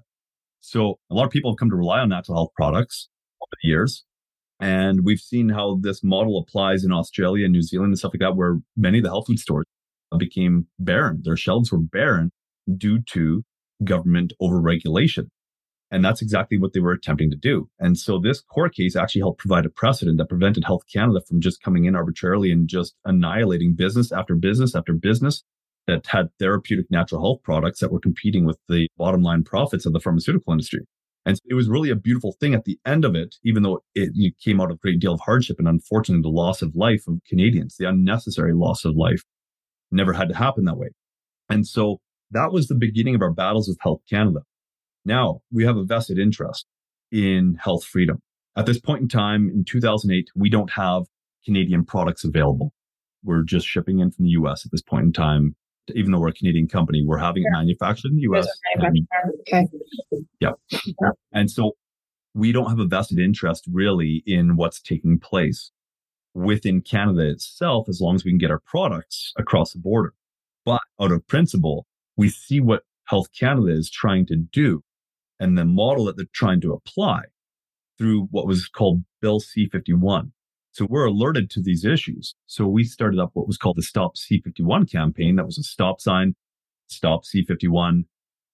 So a lot of people have come to rely on natural health products over the years. And we've seen how this model applies in Australia and New Zealand and stuff like that, where many of the health food stores became barren. Their shelves were barren due to government overregulation. And that's exactly what they were attempting to do. And so this court case actually helped provide a precedent that prevented Health Canada from just coming in arbitrarily and just annihilating business after business after business that had therapeutic natural health products that were competing with the bottom line profits of the pharmaceutical industry. And so it was really a beautiful thing at the end of it, even though it, it came out of a great deal of hardship and unfortunately the loss of life of Canadians, the unnecessary loss of life never had to happen that way. And so that was the beginning of our battles with Health Canada. Now we have a vested interest in health freedom. At this point in time, in two thousand eight, we don't have Canadian products available. We're just shipping in from the U S at this point in time. Even though we're a Canadian company, we're having it manufactured in the U S. And, okay. Yeah. And so we don't have a vested interest really in what's taking place within Canada itself, as long as we can get our products across the border. But out of principle, we see what Health Canada is trying to do and the model that they're trying to apply through what was called Bill C fifty-one. So we're alerted to these issues. So we started up what was called the Stop C fifty-one campaign. That was a stop sign, Stop C fifty-one.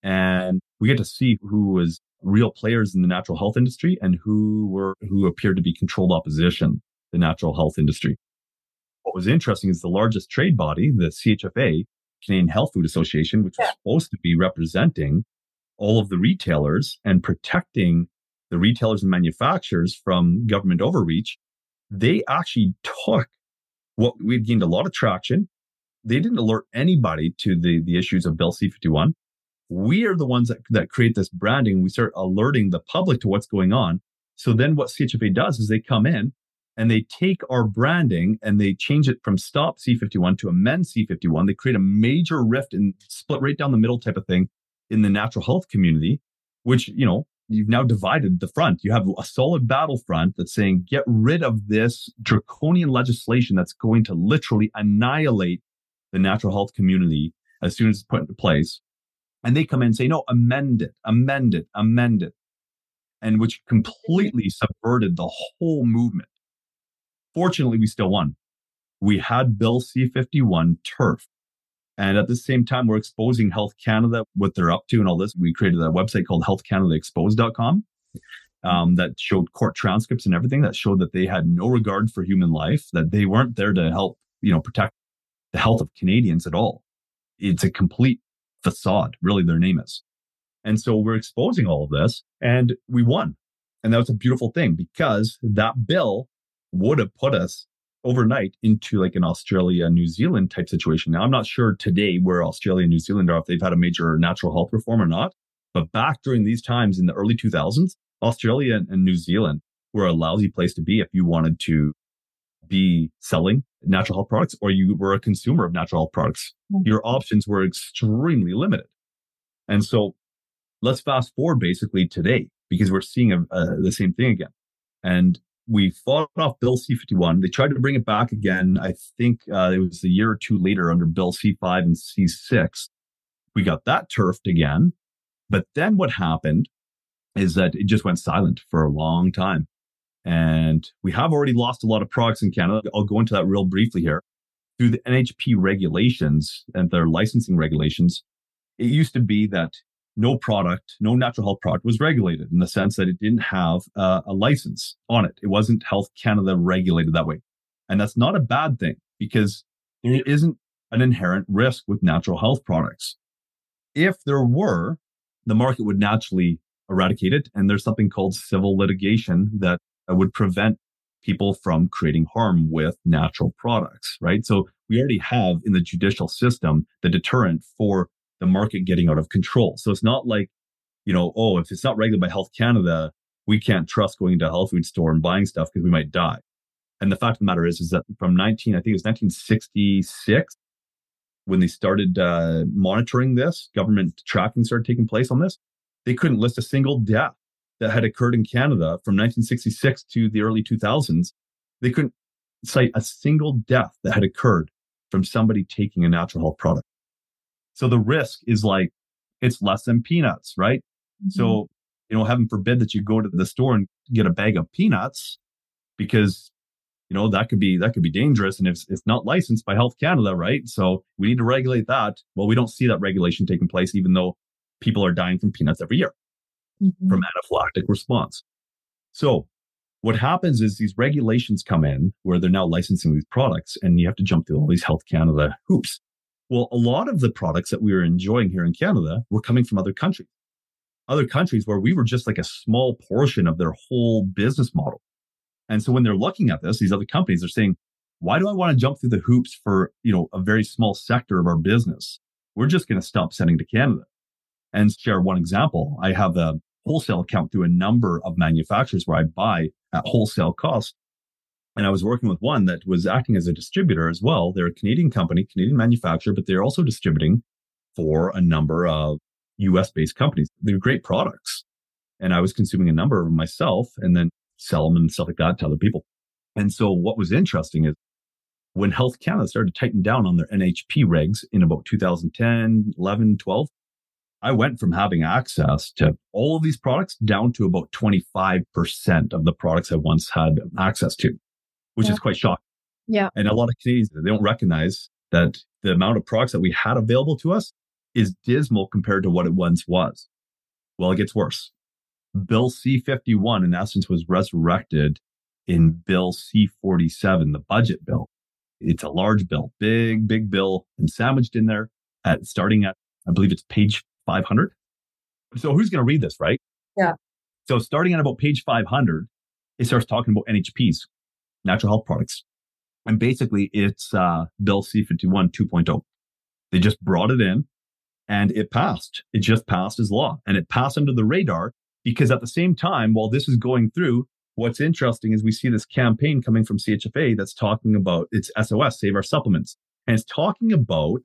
And we get to see who was real players in the natural health industry and who were, who appeared to be controlled opposition to the natural health industry. What was interesting is the largest trade body, the C H F A, Canadian Health Food Association, which was supposed to be representing all of the retailers and protecting the retailers and manufacturers from government overreach. They actually took what we'd gained a lot of traction. They didn't alert anybody to the, the issues of Bill C fifty-one. We are the ones that, that create this branding. We start alerting the public to what's going on. So then what C H F A does is they come in and they take our branding and they change it from Stop C fifty-one to Amend C fifty-one. They create a major rift and split right down the middle type of thing in the natural health community, which, you know, you've now divided the front. You have a solid battlefront that's saying, get rid of this draconian legislation that's going to literally annihilate the natural health community as soon as it's put into place. And they come in and say, no, amend it, amend it, amend it. And which completely subverted the whole movement. Fortunately, we still won. We had Bill C fifty-one turf. And at the same time, we're exposing Health Canada, what they're up to and all this. We created a website called health canada exposed dot com um, that showed court transcripts and everything that showed that they had no regard for human life, that they weren't there to help, you know, protect the health of Canadians at all. It's a complete facade, really, their name is. And so we're exposing all of this and we won. And that was a beautiful thing because that bill would have put us overnight into like an Australia, New Zealand type situation. Now, I'm not sure today where Australia and New Zealand are, if they've had a major natural health reform or not. But back during these times in the early two thousands, Australia and New Zealand were a lousy place to be if you wanted to be selling natural health products or you were a consumer of natural health products. Mm-hmm. Your options were extremely limited. And so Let's fast forward basically today, because we're seeing a, a, the same thing again. And we fought off Bill C fifty-one. They tried to bring it back again. I think uh, it was a year or two later under Bill C five and C six. We got that turfed again. But then what happened is that it just went silent for a long time. And we have already lost a lot of products in Canada. I'll go into that real briefly here. Through the N H P regulations and their licensing regulations, it used to be that no product, no natural health product was regulated in the sense that it didn't have uh, a license on it. It wasn't Health Canada regulated that way. And that's not a bad thing, because there isn't an inherent risk with natural health products. If there were, the market would naturally eradicate it. And there's something called civil litigation that would prevent people from creating harm with natural products, right? So we already have in the judicial system the deterrent for the market getting out of control. So it's not like, you know, oh, if it's not regulated by Health Canada, we can't trust going into a health food store and buying stuff because we might die. And the fact of the matter is, is that from nineteen, I think it was nineteen sixty-six, when they started uh, monitoring this, government tracking started taking place on this, they couldn't list a single death that had occurred in Canada from nineteen sixty-six to the early two thousands. They couldn't cite a single death that had occurred from somebody taking a natural health product. So the risk is like, it's less than peanuts, right? Mm-hmm. So, you know, heaven forbid that you go to the store and get a bag of peanuts, because, you know, that could be, that could be dangerous. And if it's not licensed by Health Canada, right? So we need to regulate that. Well, we don't see that regulation taking place, even though people are dying from peanuts every year. Mm-hmm. From anaphylactic response. So what happens is these regulations come in where they're now licensing these products, and you have to jump through all these Health Canada hoops. Well, a lot of the products that we were enjoying here in Canada were coming from other countries, other countries where we were just like a small portion of their whole business model. And so when they're looking at this, these other companies are saying, why do I want to jump through the hoops for, you know, a very small sector of our business? We're just going to stop sending to Canada. And share one example. I have a wholesale account through a number of manufacturers where I buy at wholesale cost. And I was working with one that was acting as a distributor as well. They're a Canadian company, Canadian manufacturer, but they're also distributing for a number of U S based companies. They're great products. And I was consuming a number of them myself and then sell them and stuff like that to other people. And so what was interesting is when Health Canada started to tighten down on their N H P regs in about two thousand ten, eleven, twelve, I went from having access to all of these products down to about twenty-five percent of the products I once had access to, which yeah. is quite shocking. Yeah. And a lot of Canadians, they don't recognize that the amount of products that we had available to us is dismal compared to what it once was. Well, it gets worse. Bill C fifty-one, in essence, was resurrected in Bill C forty-seven, the budget bill. It's a large bill, big, big bill, and sandwiched in there at starting at, I believe it's page five hundred. So who's going to read this, right? Yeah. So starting at about page five hundred, it starts talking about N H Ps, natural health products. And basically it's uh, Bill C fifty-one two point oh. They just brought it in and it passed. It just passed as law, and it passed under the radar because at the same time, while this is going through, what's interesting is we see this campaign coming from C H F A that's talking about, it's S O S, Save Our Supplements. And it's talking about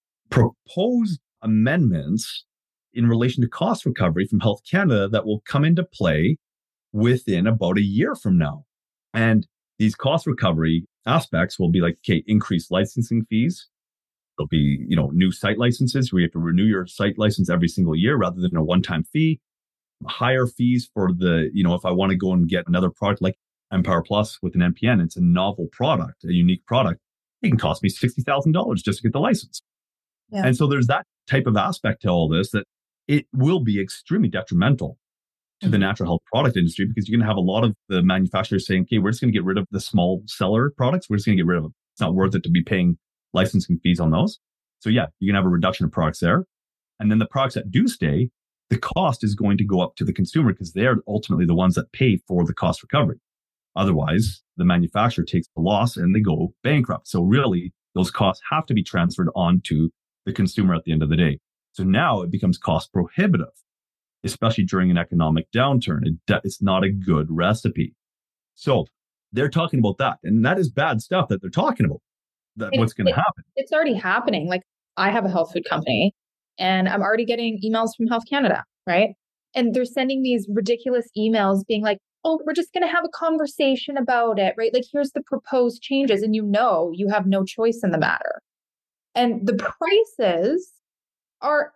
proposed amendments in relation to cost recovery from Health Canada that will come into play within about a year from now. And these cost recovery aspects will be like, okay, increased licensing fees. There'll be, you know, new site licenses where you have to renew your site license every single year rather than a one-time fee. Higher fees for the, you know, if I want to go and get another product like Empower Plus with an N P N, it's a novel product, a unique product. It can cost me sixty thousand dollars just to get the license. Yeah. And so there's that type of aspect to all this that it will be extremely detrimental to the natural health product industry, because you're going to have a lot of the manufacturers saying, okay, we're just going to get rid of the small seller products. We're just going to get rid of them. It's not worth it to be paying licensing fees on those. So yeah, you're going to have a reduction of products there. And then the products that do stay, the cost is going to go up to the consumer because they're ultimately the ones that pay for the cost recovery. Otherwise, the manufacturer takes the loss and they go bankrupt. So really, those costs have to be transferred on to the consumer at the end of the day. So now it becomes cost prohibitive, especially during an economic downturn. It, it's not a good recipe. So they're talking about that. And that is bad stuff that they're talking about. That it, what's going to happen. It's already happening. Like, I have a health food company and I'm already getting emails from Health Canada right? And they're sending these ridiculous emails being like, oh, we're just going to have a conversation about it, right? Like, here's the proposed changes. And you know, you have no choice in the matter. And the prices are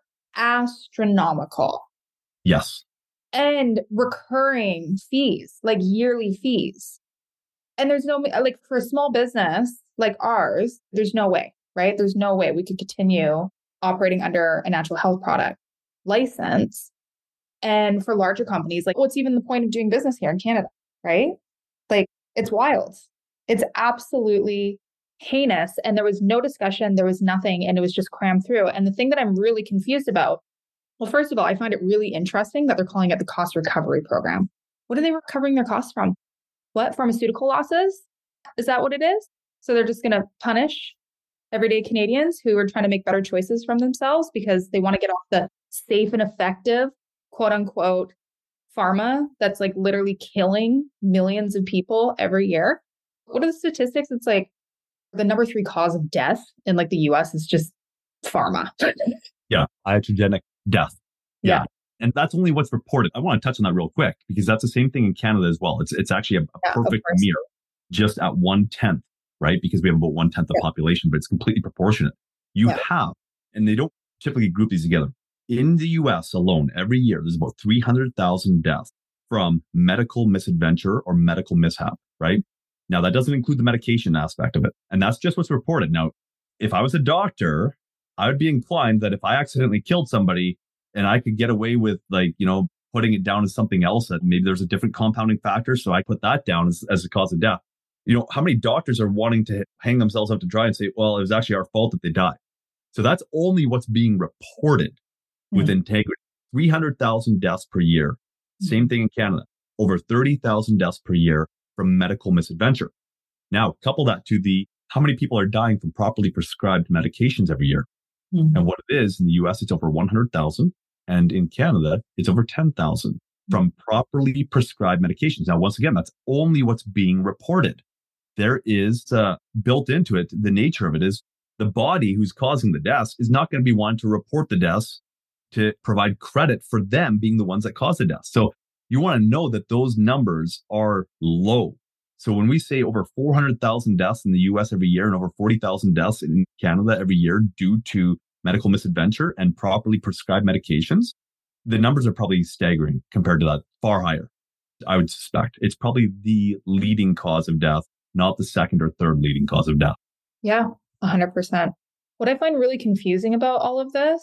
astronomical. Yes. And recurring fees, like yearly fees. And there's no, like for a small business like ours, there's no way, right? There's no way we could continue operating under a natural health product license. And for larger companies, like, what's even the point of doing business here in Canada, right? Like, it's wild. It's absolutely heinous. And there was no discussion. There was nothing. And it was just crammed through. And the thing that I'm really confused about, well, first of all, I find it really interesting that they're calling it the cost recovery program. What are they recovering their costs from? What? Pharmaceutical losses? Is that what it is? So they're just going to punish everyday Canadians who are trying to make better choices from themselves because they want to get off the safe and effective, quote unquote, pharma that's like literally killing millions of people every year. What are the statistics? It's like the number three cause of death in like the U S is just pharma. Yeah. Iatrogenic death. Yeah. yeah. And that's only what's reported. I want to touch on that real quick because that's the same thing in Canada as well. It's it's actually a, a yeah, perfect mirror, just at one tenth, right? Because we have about one tenth of the yeah. population, but it's completely proportionate. You yeah. have, and they don't typically group these together. In the U S alone, every year, there's about three hundred thousand deaths from medical misadventure or medical mishap, right? Now, that doesn't include the medication aspect of it. And that's just what's reported. Now, if I was a doctor, I would be inclined that if I accidentally killed somebody and I could get away with, like, you know, putting it down as something else, that maybe there's a different compounding factor. So I put that down as, as the cause of death. You know, how many doctors are wanting to hang themselves up to dry and say, well, it was actually our fault that they died. So that's only what's being reported with mm-hmm. integrity. three hundred thousand deaths per year. Mm-hmm. Same thing in Canada. Over thirty thousand deaths per year from medical misadventure. Now, couple that to the how many people are dying from properly prescribed medications every year. Mm-hmm. And what it is, in the U S, it's over one hundred thousand. And in Canada, it's over ten thousand mm-hmm. from properly prescribed medications. Now, once again, that's only what's being reported. There is uh, built into it, the nature of it is the body who's causing the deaths is not going to be one to report the deaths to provide credit for them being the ones that caused the death. So you want to know that those numbers are low. So when we say over four hundred thousand deaths in the U S every year and over forty thousand deaths in Canada every year due to medical misadventure and properly prescribed medications, the numbers are probably staggering compared to that, far higher. I would suspect it's probably the leading cause of death, not the second or third leading cause of death. Yeah, one hundred percent. What I find really confusing about all of this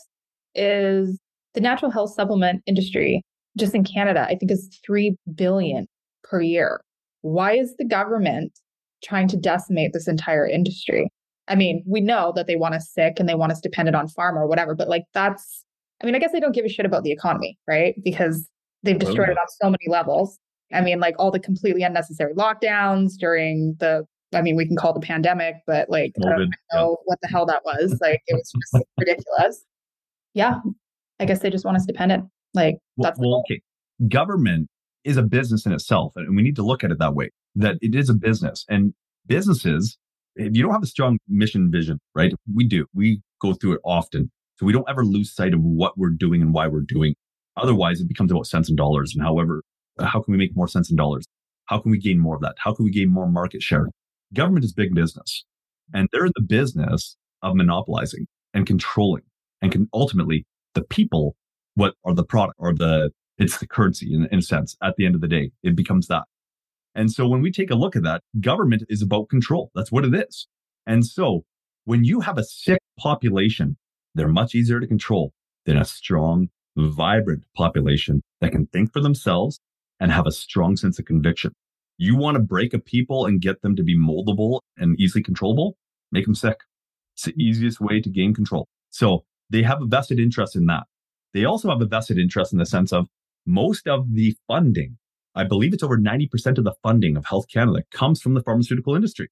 is the natural health supplement industry, just in Canada, I think is three billion dollars per year. Why is the government trying to decimate this entire industry? I mean, we know that they want us sick and they want us dependent on pharma or whatever, but like that's, I mean, I guess they don't give a shit about the economy, right? Because they've destroyed it on so many levels. I mean, like all the completely unnecessary lockdowns during the, I mean, we can call it the pandemic, but like, COVID, I don't know yeah. what the hell that was. Like, it was just ridiculous. Yeah. I guess they just want us dependent. Like, well, that's well, okay. Government is a business in itself. And we need to look at it that way, that it is a business. And businesses, if you don't have a strong mission vision, right? We do. We go through it often. So we don't ever lose sight of what we're doing and why we're doing. Otherwise, it becomes about cents and dollars. And however, how can we make more cents and dollars? How can we gain more of that? How can we gain more market share? Government is big business. And they're in the business of monopolizing and controlling. And can ultimately, the people, what are the product or the, it's the currency in, in a sense. At the end of the day, it becomes that. And so when we take a look at that, government is about control. That's what it is. And so when you have a sick population, they're much easier to control than a strong, vibrant population that can think for themselves and have a strong sense of conviction. You want to break a people and get them to be moldable and easily controllable? Make them sick. It's the easiest way to gain control. So they have a vested interest in that. They also have a vested interest in the sense of most of the funding, I believe it's over ninety percent of the funding of Health Canada comes from the pharmaceutical industry.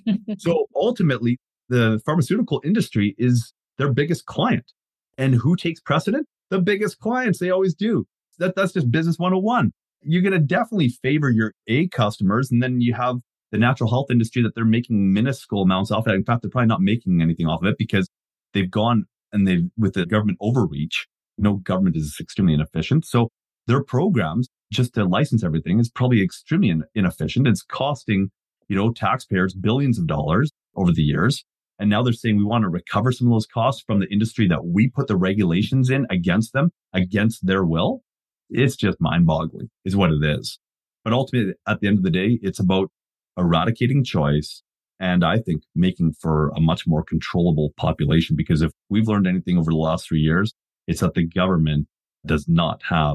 So ultimately, the pharmaceutical industry is their biggest client. And who takes precedent? The biggest clients. They always do. That, that's just business one oh one. You're going to definitely favor your A customers. And then you have the natural health industry that they're making minuscule amounts off of it. In fact, they're probably not making anything off of it because they've gone and they've, with the government overreach, You know, government is extremely inefficient. So their programs just to license everything is probably extremely in- inefficient. It's costing, you know, taxpayers billions of dollars over the years. And now they're saying we want to recover some of those costs from the industry that we put the regulations in against them, against their will. It's just mind boggling is what it is. But ultimately, at the end of the day, it's about eradicating choice. And I think making for a much more controllable population, because if we've learned anything over the last three years, it's that the government does not have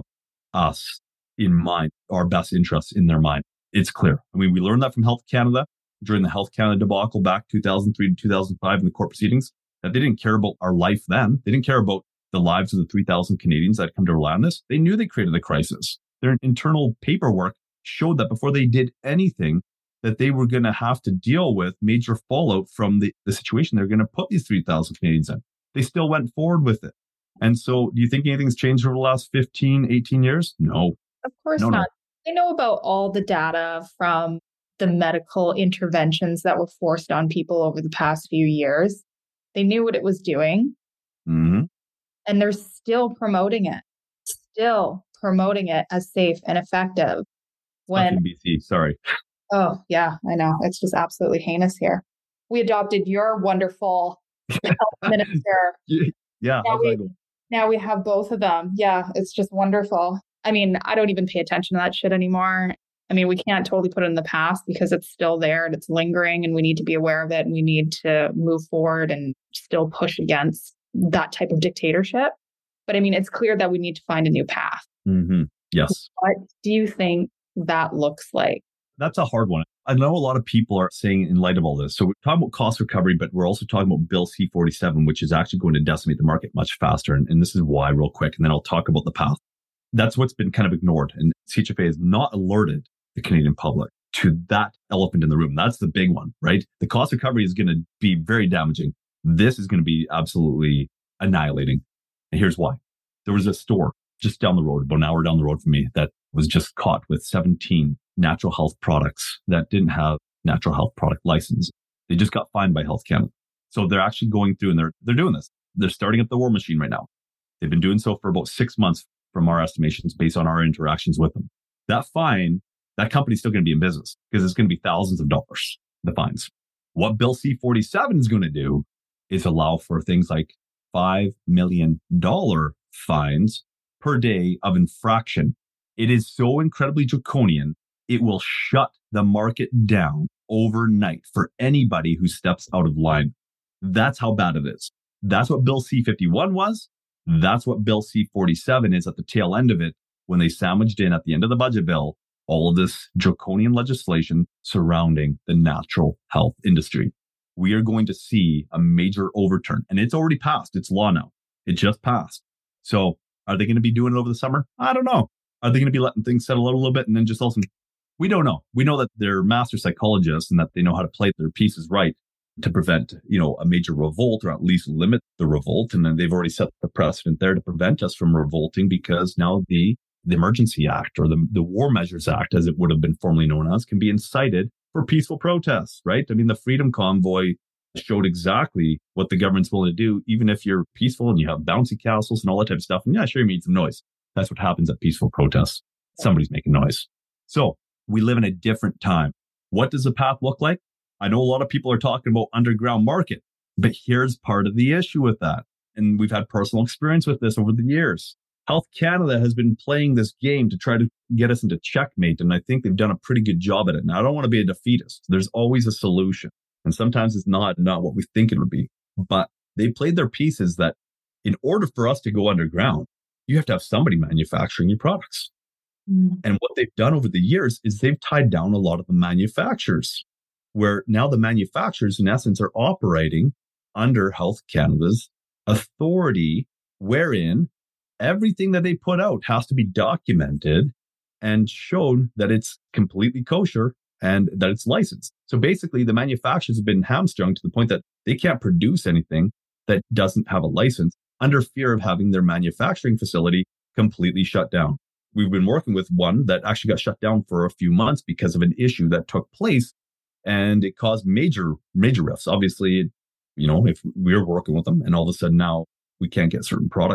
us in mind, our best interests in their mind. It's clear. I mean, we learned that from Health Canada during the Health Canada debacle back two thousand three to two thousand five in the court proceedings, that they didn't care about our life then. They didn't care about the lives of the three thousand Canadians that come to rely on this. They knew they created the crisis. Their internal paperwork showed that before they did anything, that they were going to have to deal with major fallout from the, the situation they're going to put these three thousand Canadians in. They still went forward with it. And so do you think anything's changed over the last fifteen, eighteen years? No. Of course no, not. No. They know about all the data from the medical interventions that were forced on people over the past few years. They knew what it was doing. Mm-hmm. And they're still promoting it, still promoting it as safe and effective. When in B C, sorry. Oh, yeah, I know. It's just absolutely heinous here. We adopted your wonderful health minister. Yeah. Now we, now we have both of them. Yeah, it's just wonderful. I mean, I don't even pay attention to that shit anymore. I mean, we can't totally put it in the past because it's still there and it's lingering and we need to be aware of it and we need to move forward and still push against that type of dictatorship. But I mean, it's clear that we need to find a new path. Mm-hmm. Yes. What do you think that looks like? That's a hard one. I know a lot of people are saying in light of all this. So we're talking about cost recovery, but we're also talking about Bill C forty-seven, which is actually going to decimate the market much faster. And, and this is why real quick, and then I'll talk about the path. That's what's been kind of ignored. And C H F A has not alerted the Canadian public to that elephant in the room. That's the big one, right? The cost recovery is going to be very damaging. This is going to be absolutely annihilating. And here's why. There was a store just down the road, about an hour down the road from me, that was just caught with seventeen natural health products that didn't have natural health product license. They just got fined by Health Canada. So they're actually going through and they're, they're doing this. They're starting up the war machine right now. They've been doing so for about six months from our estimations based on our interactions with them. That fine, that company's still going to be in business because it's going to be thousands of dollars, the fines. What Bill C forty-seven is going to do is allow for things like five million dollars fines per day of infraction. It is so incredibly draconian, it will shut the market down overnight for anybody who steps out of line. That's how bad it is. That's what Bill C fifty-one was. That's what Bill C forty-seven is at the tail end of it when they sandwiched in at the end of the budget bill all of this draconian legislation surrounding the natural health industry. We are going to see a major overturn, and it's already passed. It's law now. It just passed. So are they going to be doing it over the summer? I don't know. Are they going to be letting things settle out a little bit and then just also, we don't know. We know that they're master psychologists and that they know how to play their pieces right to prevent, you know, a major revolt or at least limit the revolt. And then they've already set the precedent there to prevent us from revolting because now the, the Emergency Act or the, the War Measures Act, as it would have been formerly known as, can be incited for peaceful protests, right? I mean, the Freedom Convoy showed exactly what the government's willing to do, even if you're peaceful and you have bouncy castles and all that type of stuff. And yeah, sure, you made some noise. That's what happens at peaceful protests. Somebody's making noise. So we live in a different time. What does the path look like? I know a lot of people are talking about underground market, but here's part of the issue with that. And we've had personal experience with this over the years. Health Canada has been playing this game to try to get us into checkmate. And I think they've done a pretty good job at it. Now, I don't want to be a defeatist. There's always a solution. And sometimes it's not, not what we think it would be. But they played their pieces that in order for us to go underground, you have to have somebody manufacturing your products. Mm. And what they've done over the years is they've tied down a lot of the manufacturers, where now the manufacturers, in essence, are operating under Health Canada's authority, wherein everything that they put out has to be documented and shown that it's completely kosher and that it's licensed. So basically, the manufacturers have been hamstrung to the point that they can't produce anything that doesn't have a license under fear of having their manufacturing facility completely shut down. We've been working with one that actually got shut down for a few months because of an issue that took place, and it caused major, major rifts. Obviously, you know, if we were working with them and all of a sudden now we can't get certain products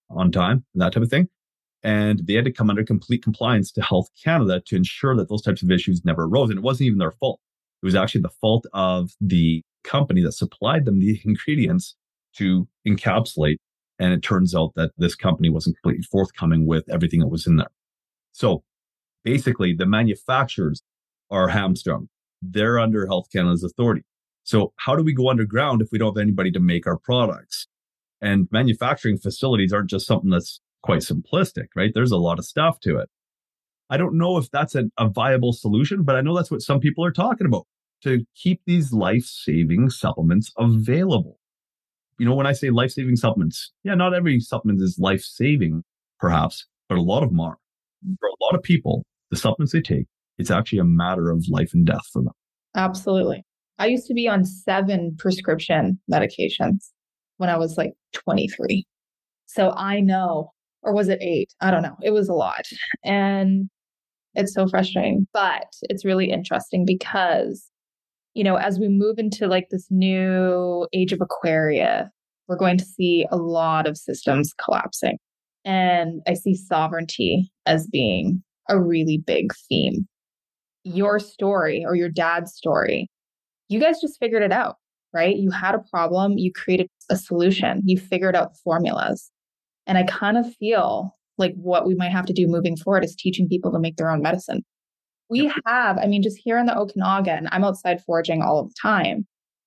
on time, and that type of thing. And they had to come under complete compliance to Health Canada to ensure that those types of issues never arose. And it wasn't even their fault. It was actually the fault of the company that supplied them the ingredients to encapsulate. And it turns out that this company wasn't completely forthcoming with everything that was in there. So basically, the manufacturers are hamstrung. They're under Health Canada's authority. So how do we go underground if we don't have anybody to make our products? And manufacturing facilities aren't just something that's quite simplistic, right? There's a lot of stuff to it. I don't know if that's a, a viable solution, but I know that's what some people are talking about, to keep these life-saving supplements available. You know, when I say life-saving supplements, yeah, not every supplement is life-saving, perhaps, but a lot of them are. For a lot of people, the supplements they take, it's actually a matter of life and death for them. Absolutely. I used to be on seven prescription medications when I was like twenty-three. So I know, or was it eight? I don't know. It was a lot. And it's so frustrating, but it's really interesting because, you know, as we move into like this new age of Aquaria, we're going to see a lot of systems collapsing. And I see sovereignty as being a really big theme. Your story or your dad's story, you guys just figured it out, right? You had a problem, you created a solution, you figured out the formulas. And I kind of feel like what we might have to do moving forward is teaching people to make their own medicine. We yep. have, I mean, just here in the Okanagan, I'm outside foraging all of the time.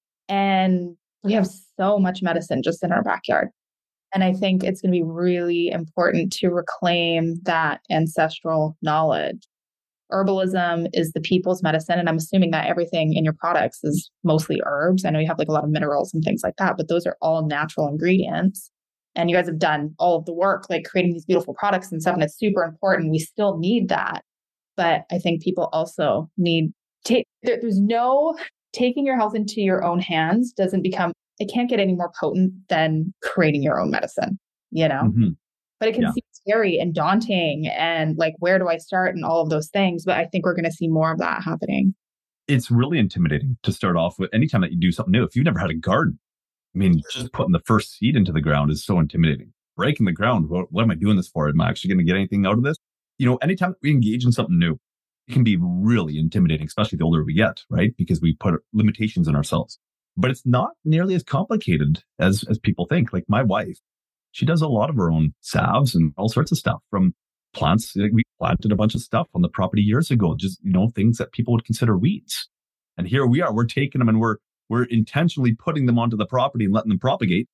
And we have so much medicine just in our backyard. And I think it's going to be really important to reclaim that ancestral knowledge. Herbalism is the people's medicine. And I'm assuming that everything in your products is mostly herbs. I know you have like a lot of minerals and things like that, but those are all natural ingredients. And you guys have done all of the work, like creating these beautiful products and stuff. And it's super important. We still need that. But I think people also need to, there, there's no taking your health into your own hands doesn't become, it can't get any more potent than creating your own medicine, you know? Mm-hmm. But it can yeah. seem scary and daunting and like, where do I start and all of those things. But I think we're going to see more of that happening. It's really intimidating to start off with. Anytime that you do something new, if you've never had a garden, I mean, just putting the first seed into the ground is so intimidating. Breaking the ground, what, what am I doing this for? Am I actually going to get anything out of this? You know, anytime we engage in something new, it can be really intimidating, especially the older we get, right? Because we put limitations on ourselves. But it's not nearly as complicated as, as people think. Like my wife, she does a lot of her own salves and all sorts of stuff from plants. Like we planted a bunch of stuff on the property years ago, just, you know, things that people would consider weeds. And here we are, we're taking them and we're We're intentionally putting them onto the property and letting them propagate.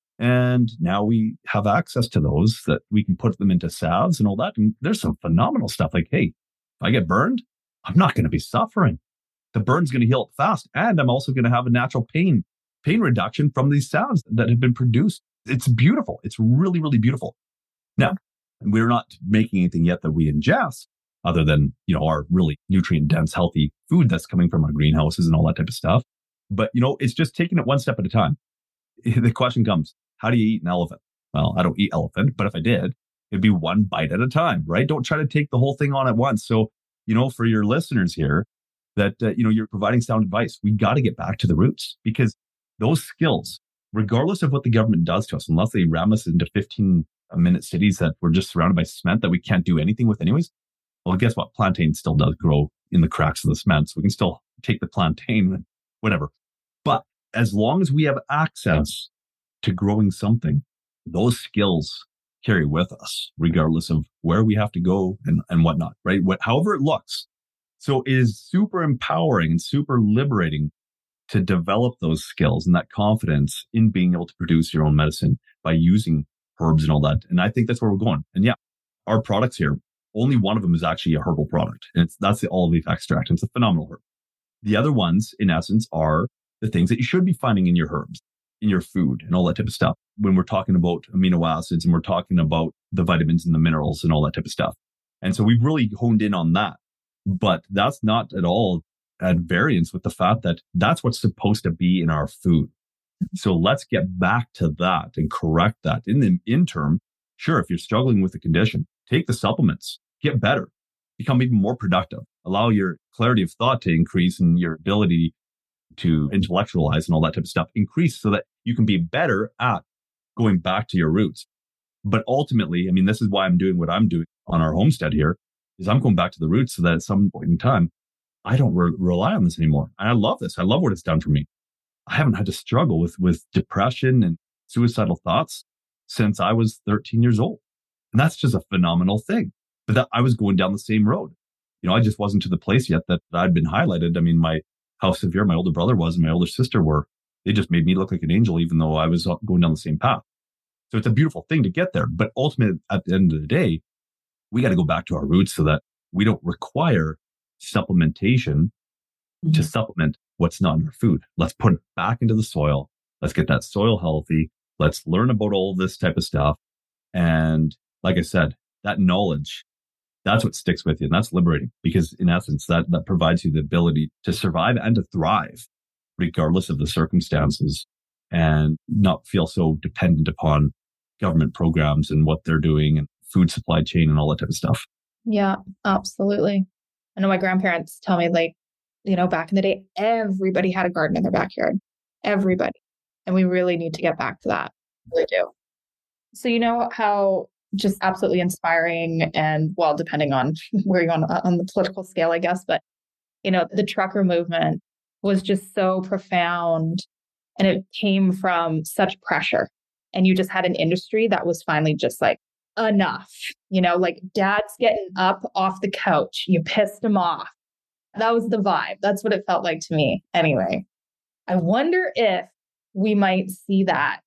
And now we have access to those that we can put them into salves and all that. And there's some phenomenal stuff like, hey, if I get burned, I'm not going to be suffering. The burn's going to heal up fast. And I'm also going to have a natural pain, pain reduction from these salves that have been produced. It's beautiful. It's really, really beautiful. Now, we're not making anything yet that we ingest other than, you know, our really nutrient dense, healthy food that's coming from our greenhouses and all that type of stuff. But, you know, it's just taking it one step at a time. The question comes, how do you eat an elephant? Well, I don't eat elephant, but if I did, it'd be one bite at a time, right? Don't try to take the whole thing on at once. So, you know, for your listeners here that, uh, you know, you're providing sound advice, we got to get back to the roots because those skills, regardless of what the government does to us, unless they ram us into fifteen minute cities that we're just surrounded by cement that we can't do anything with anyways. Well, guess what? Plantain still does grow in the cracks of the cement. So we can still take the plantain, whatever. But as long as we have access to growing something, those skills carry with us, regardless of where we have to go and, and whatnot, right? What, however it looks. So it is super empowering and super liberating to develop those skills and that confidence in being able to produce your own medicine by using herbs and all that. And I think that's where we're going. And yeah, our products here, only one of them is actually a herbal product. And it's, that's the olive leaf extract. And it's a phenomenal herb. The other ones, in essence, are the things that you should be finding in your herbs, in your food and all that type of stuff. When we're talking about amino acids and we're talking about the vitamins and the minerals and all that type of stuff. And so we've really honed in on that. But that's not at all at variance with the fact that that's what's supposed to be in our food. So let's get back to that and correct that. In the interim, sure, if you're struggling with a condition, take the supplements, get better, become even more productive, allow your clarity of thought to increase and your ability to intellectualize and all that type of stuff increase so that you can be better at going back to your roots. But ultimately, I mean, this is why I'm doing what I'm doing on our homestead here, is I'm going back to the roots so that at some point in time, I don't re- rely on this anymore. And I love this. I love what it's done for me. I haven't had to struggle with, with depression and suicidal thoughts since I was thirteen years old. And that's just a phenomenal thing. But that I was going down the same road. You know, I just wasn't to the place yet that I'd been highlighted. I mean, my how severe my older brother was and my older sister were, they just made me look like an angel, even though I was going down the same path. So it's a beautiful thing to get there. But ultimately, at the end of the day, we got to go back to our roots so that we don't require supplementation mm-hmm. to supplement what's not in our food. Let's put it back into the soil. Let's get that soil healthy. Let's learn about all this type of stuff. And like I said, that knowledge, that's what sticks with you. And that's liberating because in essence, that, that provides you the ability to survive and to thrive regardless of the circumstances and not feel so dependent upon government programs and what they're doing and food supply chain and all that type of stuff. Yeah, absolutely. I know my grandparents tell me, like, you know, back in the day, everybody had a garden in their backyard. Everybody. And we really need to get back to that. We really do. So, you know how just absolutely inspiring and, well, depending on where you're on, on the political scale, I guess, but, you know, the trucker movement was just so profound and it came from such pressure. And you just had an industry that was finally just like, enough, you know, like dad's getting up off the couch. You pissed him off. That was the vibe. That's what it felt like to me. Anyway, I wonder if we might see that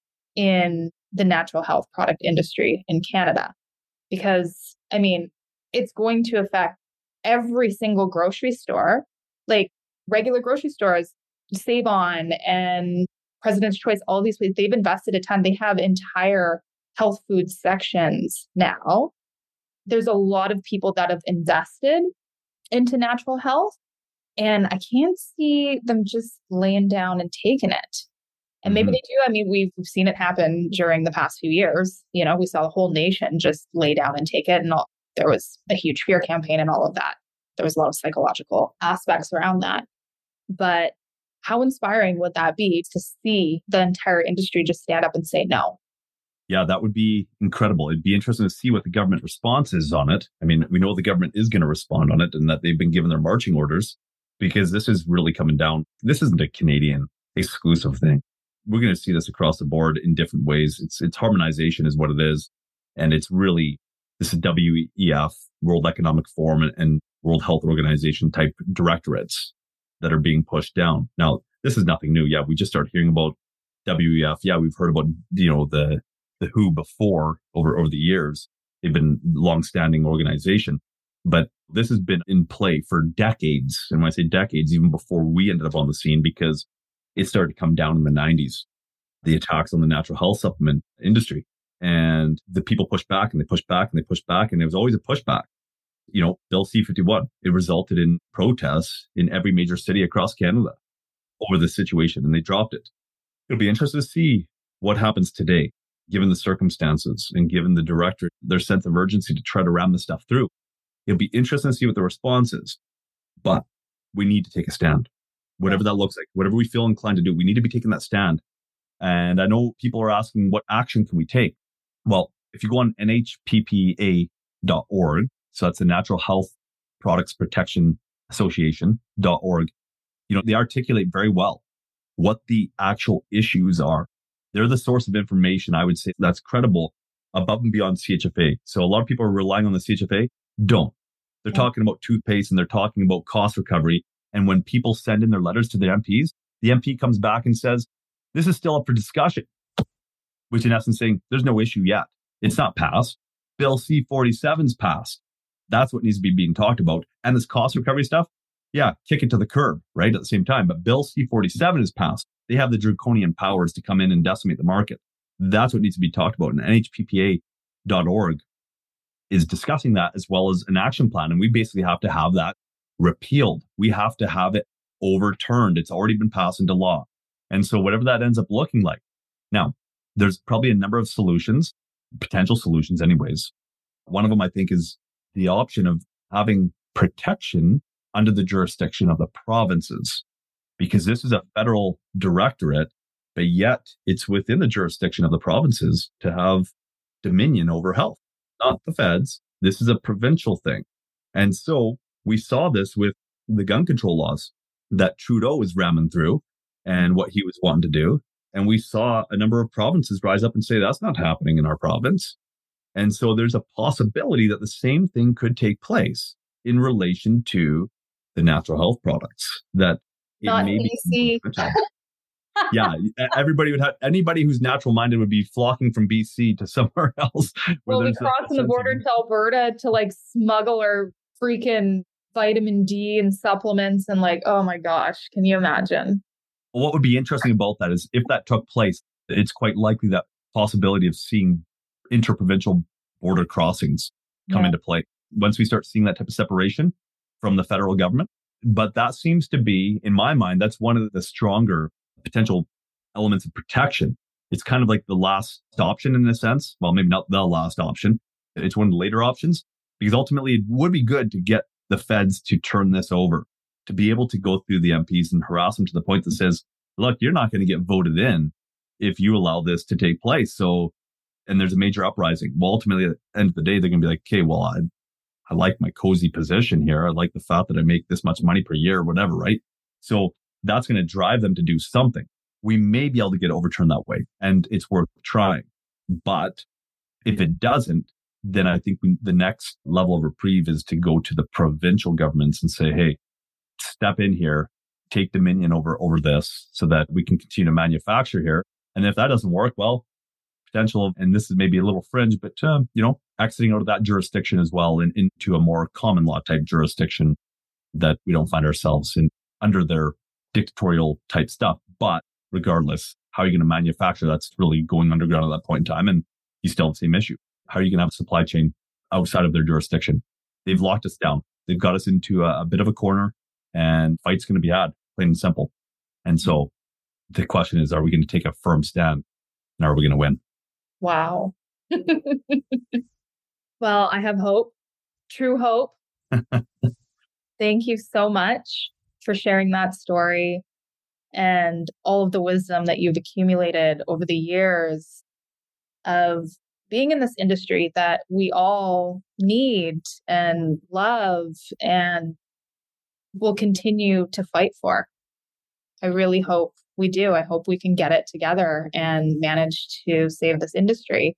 in the natural health product industry in Canada, because I mean, it's going to affect every single grocery store, like regular grocery stores, Save On and President's Choice, all these places, they've invested a ton. They have entire health food sections now. There's a lot of people that have invested into natural health, and I can't see them just laying down and taking it. And maybe mm-hmm. they do. I mean, we've, we've seen it happen during the past few years. You know, we saw the whole nation just lay down and take it. And all, there was a huge fear campaign and all of that. There was a lot of psychological aspects around that. But how inspiring would that be to see the entire industry just stand up and say no? Yeah, that would be incredible. It'd be interesting to see what the government response is on it. I mean, we know the government is going to respond on it and that they've been given their marching orders because this is really coming down. This isn't a Canadian exclusive thing. We're going to see this across the board in different ways. It's it's harmonization is what it is. And it's really, this is W E F, World Economic Forum and, and World Health Organization type directorates that are being pushed down. Now, this is nothing new. Yeah, we just started hearing about W E F. Yeah, we've heard about, you know, the the W H O before over, over the years. They've been a long-standing organization, but this has been in play for decades. And when I say decades, even before we ended up on the scene, because it started to come down in the nineties, the attacks on the natural health supplement industry. And the people pushed back and they pushed back and they pushed back. And there was always a pushback. You know, Bill C fifty-one, it resulted in protests in every major city across Canada over the situation, and they dropped it. It'll be interesting to see what happens today, given the circumstances and given the director, their sense of urgency to try to ram this stuff through. It'll be interesting to see what the response is, but we need to take a stand. Whatever that looks like, whatever we feel inclined to do, we need to be taking that stand. And I know people are asking, what action can we take? Well, if you go on N H P P A dot org, so that's the Natural Health Products Protection Association dot org, you know, they articulate very well what the actual issues are. They're the source of information, I would say, that's credible above and beyond C H F A. So a lot of people are relying on the C H F A. Don't. They're yeah. talking about toothpaste and they're talking about cost recovery. And when people send in their letters to their M Ps, the M P comes back and says, this is still up for discussion, which in essence saying there's no issue yet. It's not passed. Bill C forty-seven's passed. That's what needs to be being talked about. And this cost recovery stuff, yeah, kick it to the curb, right? At the same time. But Bill C forty-seven is passed. They have the draconian powers to come in and decimate the market. That's what needs to be talked about. And N H P P A dot org is discussing that as well as an action plan. And we basically have to have that repealed. We have to have it overturned. It's already been passed into law. And so whatever that ends up looking like. Now, there's probably a number of solutions, potential solutions anyways. One of them, I think, is the option of having protection under the jurisdiction of the provinces, because this is a federal directorate, but yet it's within the jurisdiction of the provinces to have dominion over health, not the feds. This is a provincial thing. And so we saw this with the gun control laws that Trudeau was ramming through and what he was wanting to do. And we saw a number of provinces rise up and say, that's not happening in our province. And so there's a possibility that the same thing could take place in relation to the natural health products that it Not may B C. be. Yeah, everybody would have, anybody who's natural minded would be flocking from B C to somewhere else. We'll be crossing the border to Alberta to like smuggle our freaking vitamin D and supplements and like, oh my gosh, can you imagine? What would be interesting about that is if that took place, it's quite likely that possibility of seeing interprovincial border crossings come Yeah. into play once we start seeing that type of separation from the federal government. But that seems to be, in my mind, that's one of the stronger potential elements of protection. It's kind of like the last option in a sense. Well, maybe not the last option. It's one of the later options because ultimately it would be good to get the feds to turn this over, to be able to go through the M Ps and harass them to the point that says, look, you're not going to get voted in if you allow this to take place. So, and there's a major uprising. Well, ultimately at the end of the day, they're going to be like, okay, well, I, I like my cozy position here. I like the fact that I make this much money per year or whatever, right? So that's going to drive them to do something. We may be able to get overturned that way, and it's worth trying. But if it doesn't, then I think we, the next level of reprieve is to go to the provincial governments and say, hey, step in here, take dominion over, over this so that we can continue to manufacture here. And if that doesn't work, well, potential, and this is maybe a little fringe, but, um, you know, exiting out of that jurisdiction as well and into a more common law type jurisdiction that we don't find ourselves in under their dictatorial type stuff. But regardless, how are you going to manufacture? That's really going underground at that point in time. And you still have the same issue. How are you going to have a supply chain outside of their jurisdiction? They've locked us down. They've got us into a, a bit of a corner, and fight's going to be had, plain and simple. And so the question is, are we going to take a firm stand and are we going to win? Wow. Well, I have hope, true hope. Thank you so much for sharing that story and all of the wisdom that you've accumulated over the years of being in this industry that we all need and love and will continue to fight for. I really hope we do. I hope we can get it together and manage to save this industry.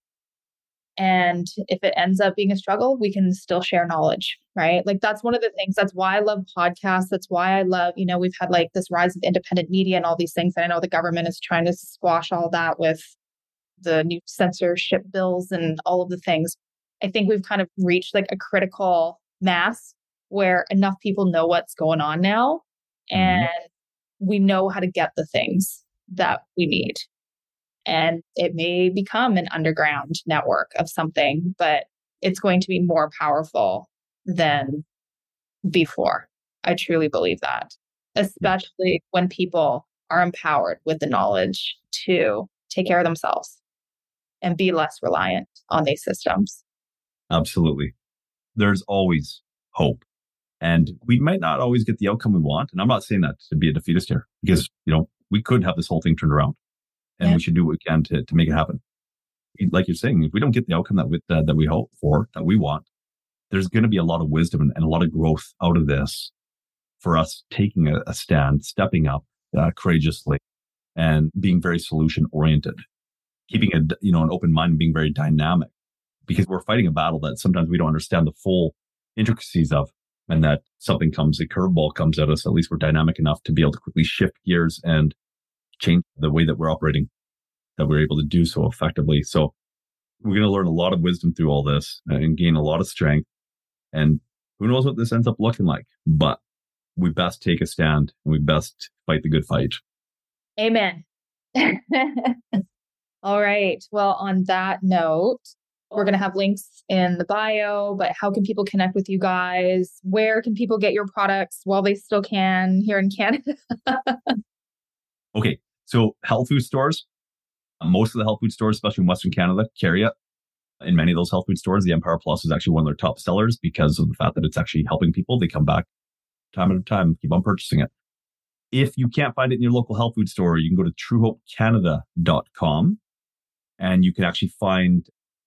And if it ends up being a struggle, we can still share knowledge, right? Like that's one of the things. That's why I love podcasts. That's why I love, you know, we've had like this rise of independent media and all these things. And I know the government is trying to squash all that with the new censorship bills and all of the things. I think we've kind of reached like a critical mass where enough people know what's going on now. And mm-hmm. we know how to get the things that we need. And it may become an underground network of something, but it's going to be more powerful than before. I truly believe that, especially when people are empowered with the knowledge to take care of themselves and be less reliant on these systems. Absolutely. There's always hope. And we might not always get the outcome we want. And I'm not saying that to be a defeatist here, because, you know, we could have this whole thing turned around. And yeah. we should do what we can to, to make it happen. Like you're saying, if we don't get the outcome that we, uh, that we hope for, that we want, there's going to be a lot of wisdom and, and a lot of growth out of this for us taking a, a stand, stepping up uh, courageously and being very solution oriented, keeping a, you know, an open mind and being very dynamic, because we're fighting a battle that sometimes we don't understand the full intricacies of, and that something comes, a curveball comes at us. At least we're dynamic enough to be able to quickly shift gears and change the way that we're operating, that we're able to do so effectively. So we're going to learn a lot of wisdom through all this and gain a lot of strength. And who knows what this ends up looking like, but we best take a stand and we best fight the good fight. Amen. All right. Well, on that note, we're going to have links in the bio, but how can people connect with you guys? Where can people get your products while they still can here in Canada? Okay. So health food stores, most of the health food stores, especially in Western Canada, carry it. In many of those health food stores, the Empower Plus is actually one of their top sellers because of the fact that it's actually helping people. They come back time after time, keep on purchasing it. If you can't find it in your local health food store, you can go to true hope canada dot com and you can actually find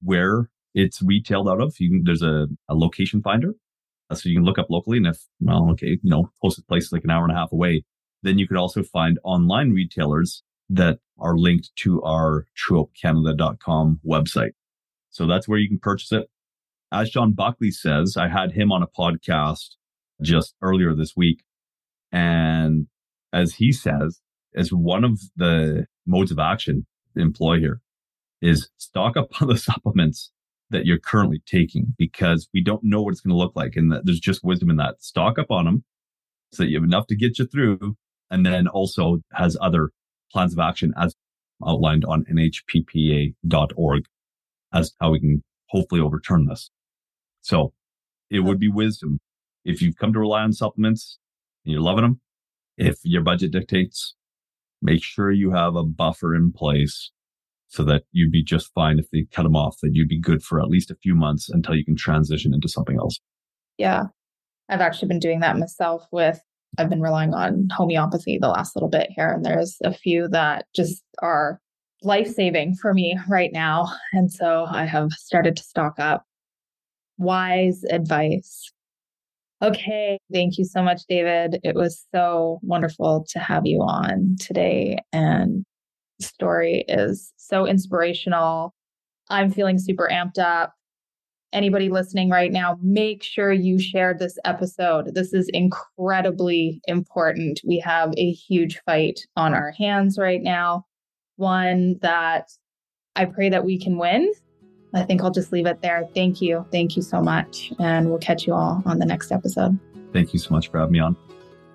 where it's retailed out of. You can, there's a, a location finder. So you can look up locally. And if, well, okay, you know, closest place is like an hour and a half away, then you could also find online retailers that are linked to our true hope canada dot com website. So that's where you can purchase it. As Sean Buckley says, I had him on a podcast just earlier this week. And as he says, as one of the modes of action to employ here is stock up on the supplements that you're currently taking, because we don't know what it's going to look like. And that there's just wisdom in that. Stock up on them so that you have enough to get you through. And then also has other plans of action as outlined on N H P P A dot org as how we can hopefully overturn this. So it would be wisdom. If you've come to rely on supplements and you're loving them, if your budget dictates, make sure you have a buffer in place so that you'd be just fine if they cut them off, that you'd be good for at least a few months until you can transition into something else. Yeah. I've actually been doing that myself with, I've been relying on homeopathy the last little bit here. And there's a few that just are life-saving for me right now. And so I have started to stock up. Wise advice. Okay. Thank you so much, David. It was so wonderful to have you on today. And the story is so inspirational. I'm feeling super amped up. Anybody listening right now, make sure you share this episode. This is incredibly important. We have a huge fight on our hands right now. One that I pray that we can win. I think I'll just leave it there. Thank you. Thank you so much. And we'll catch you all on the next episode. Thank you so much for having me on.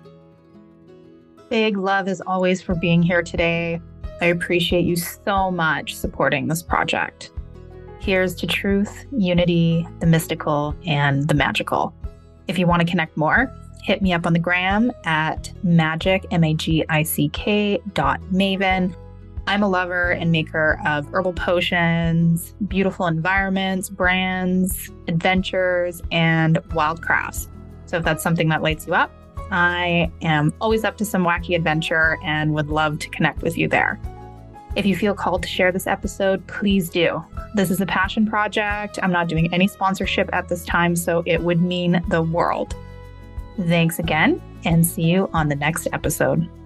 Big love as always for being here today. I appreciate you so much supporting this project. Here's to truth, unity, the mystical, and the magical. If you want to connect more, hit me up on the gram at magic, M A G I C K dot maven. I'm a lover and maker of herbal potions, beautiful environments, brands, adventures, and wild crafts. So if that's something that lights you up, I am always up to some wacky adventure and would love to connect with you there. If you feel called to share this episode, please do. This is a passion project. I'm not doing any sponsorship at this time, so it would mean the world. Thanks again, and see you on the next episode.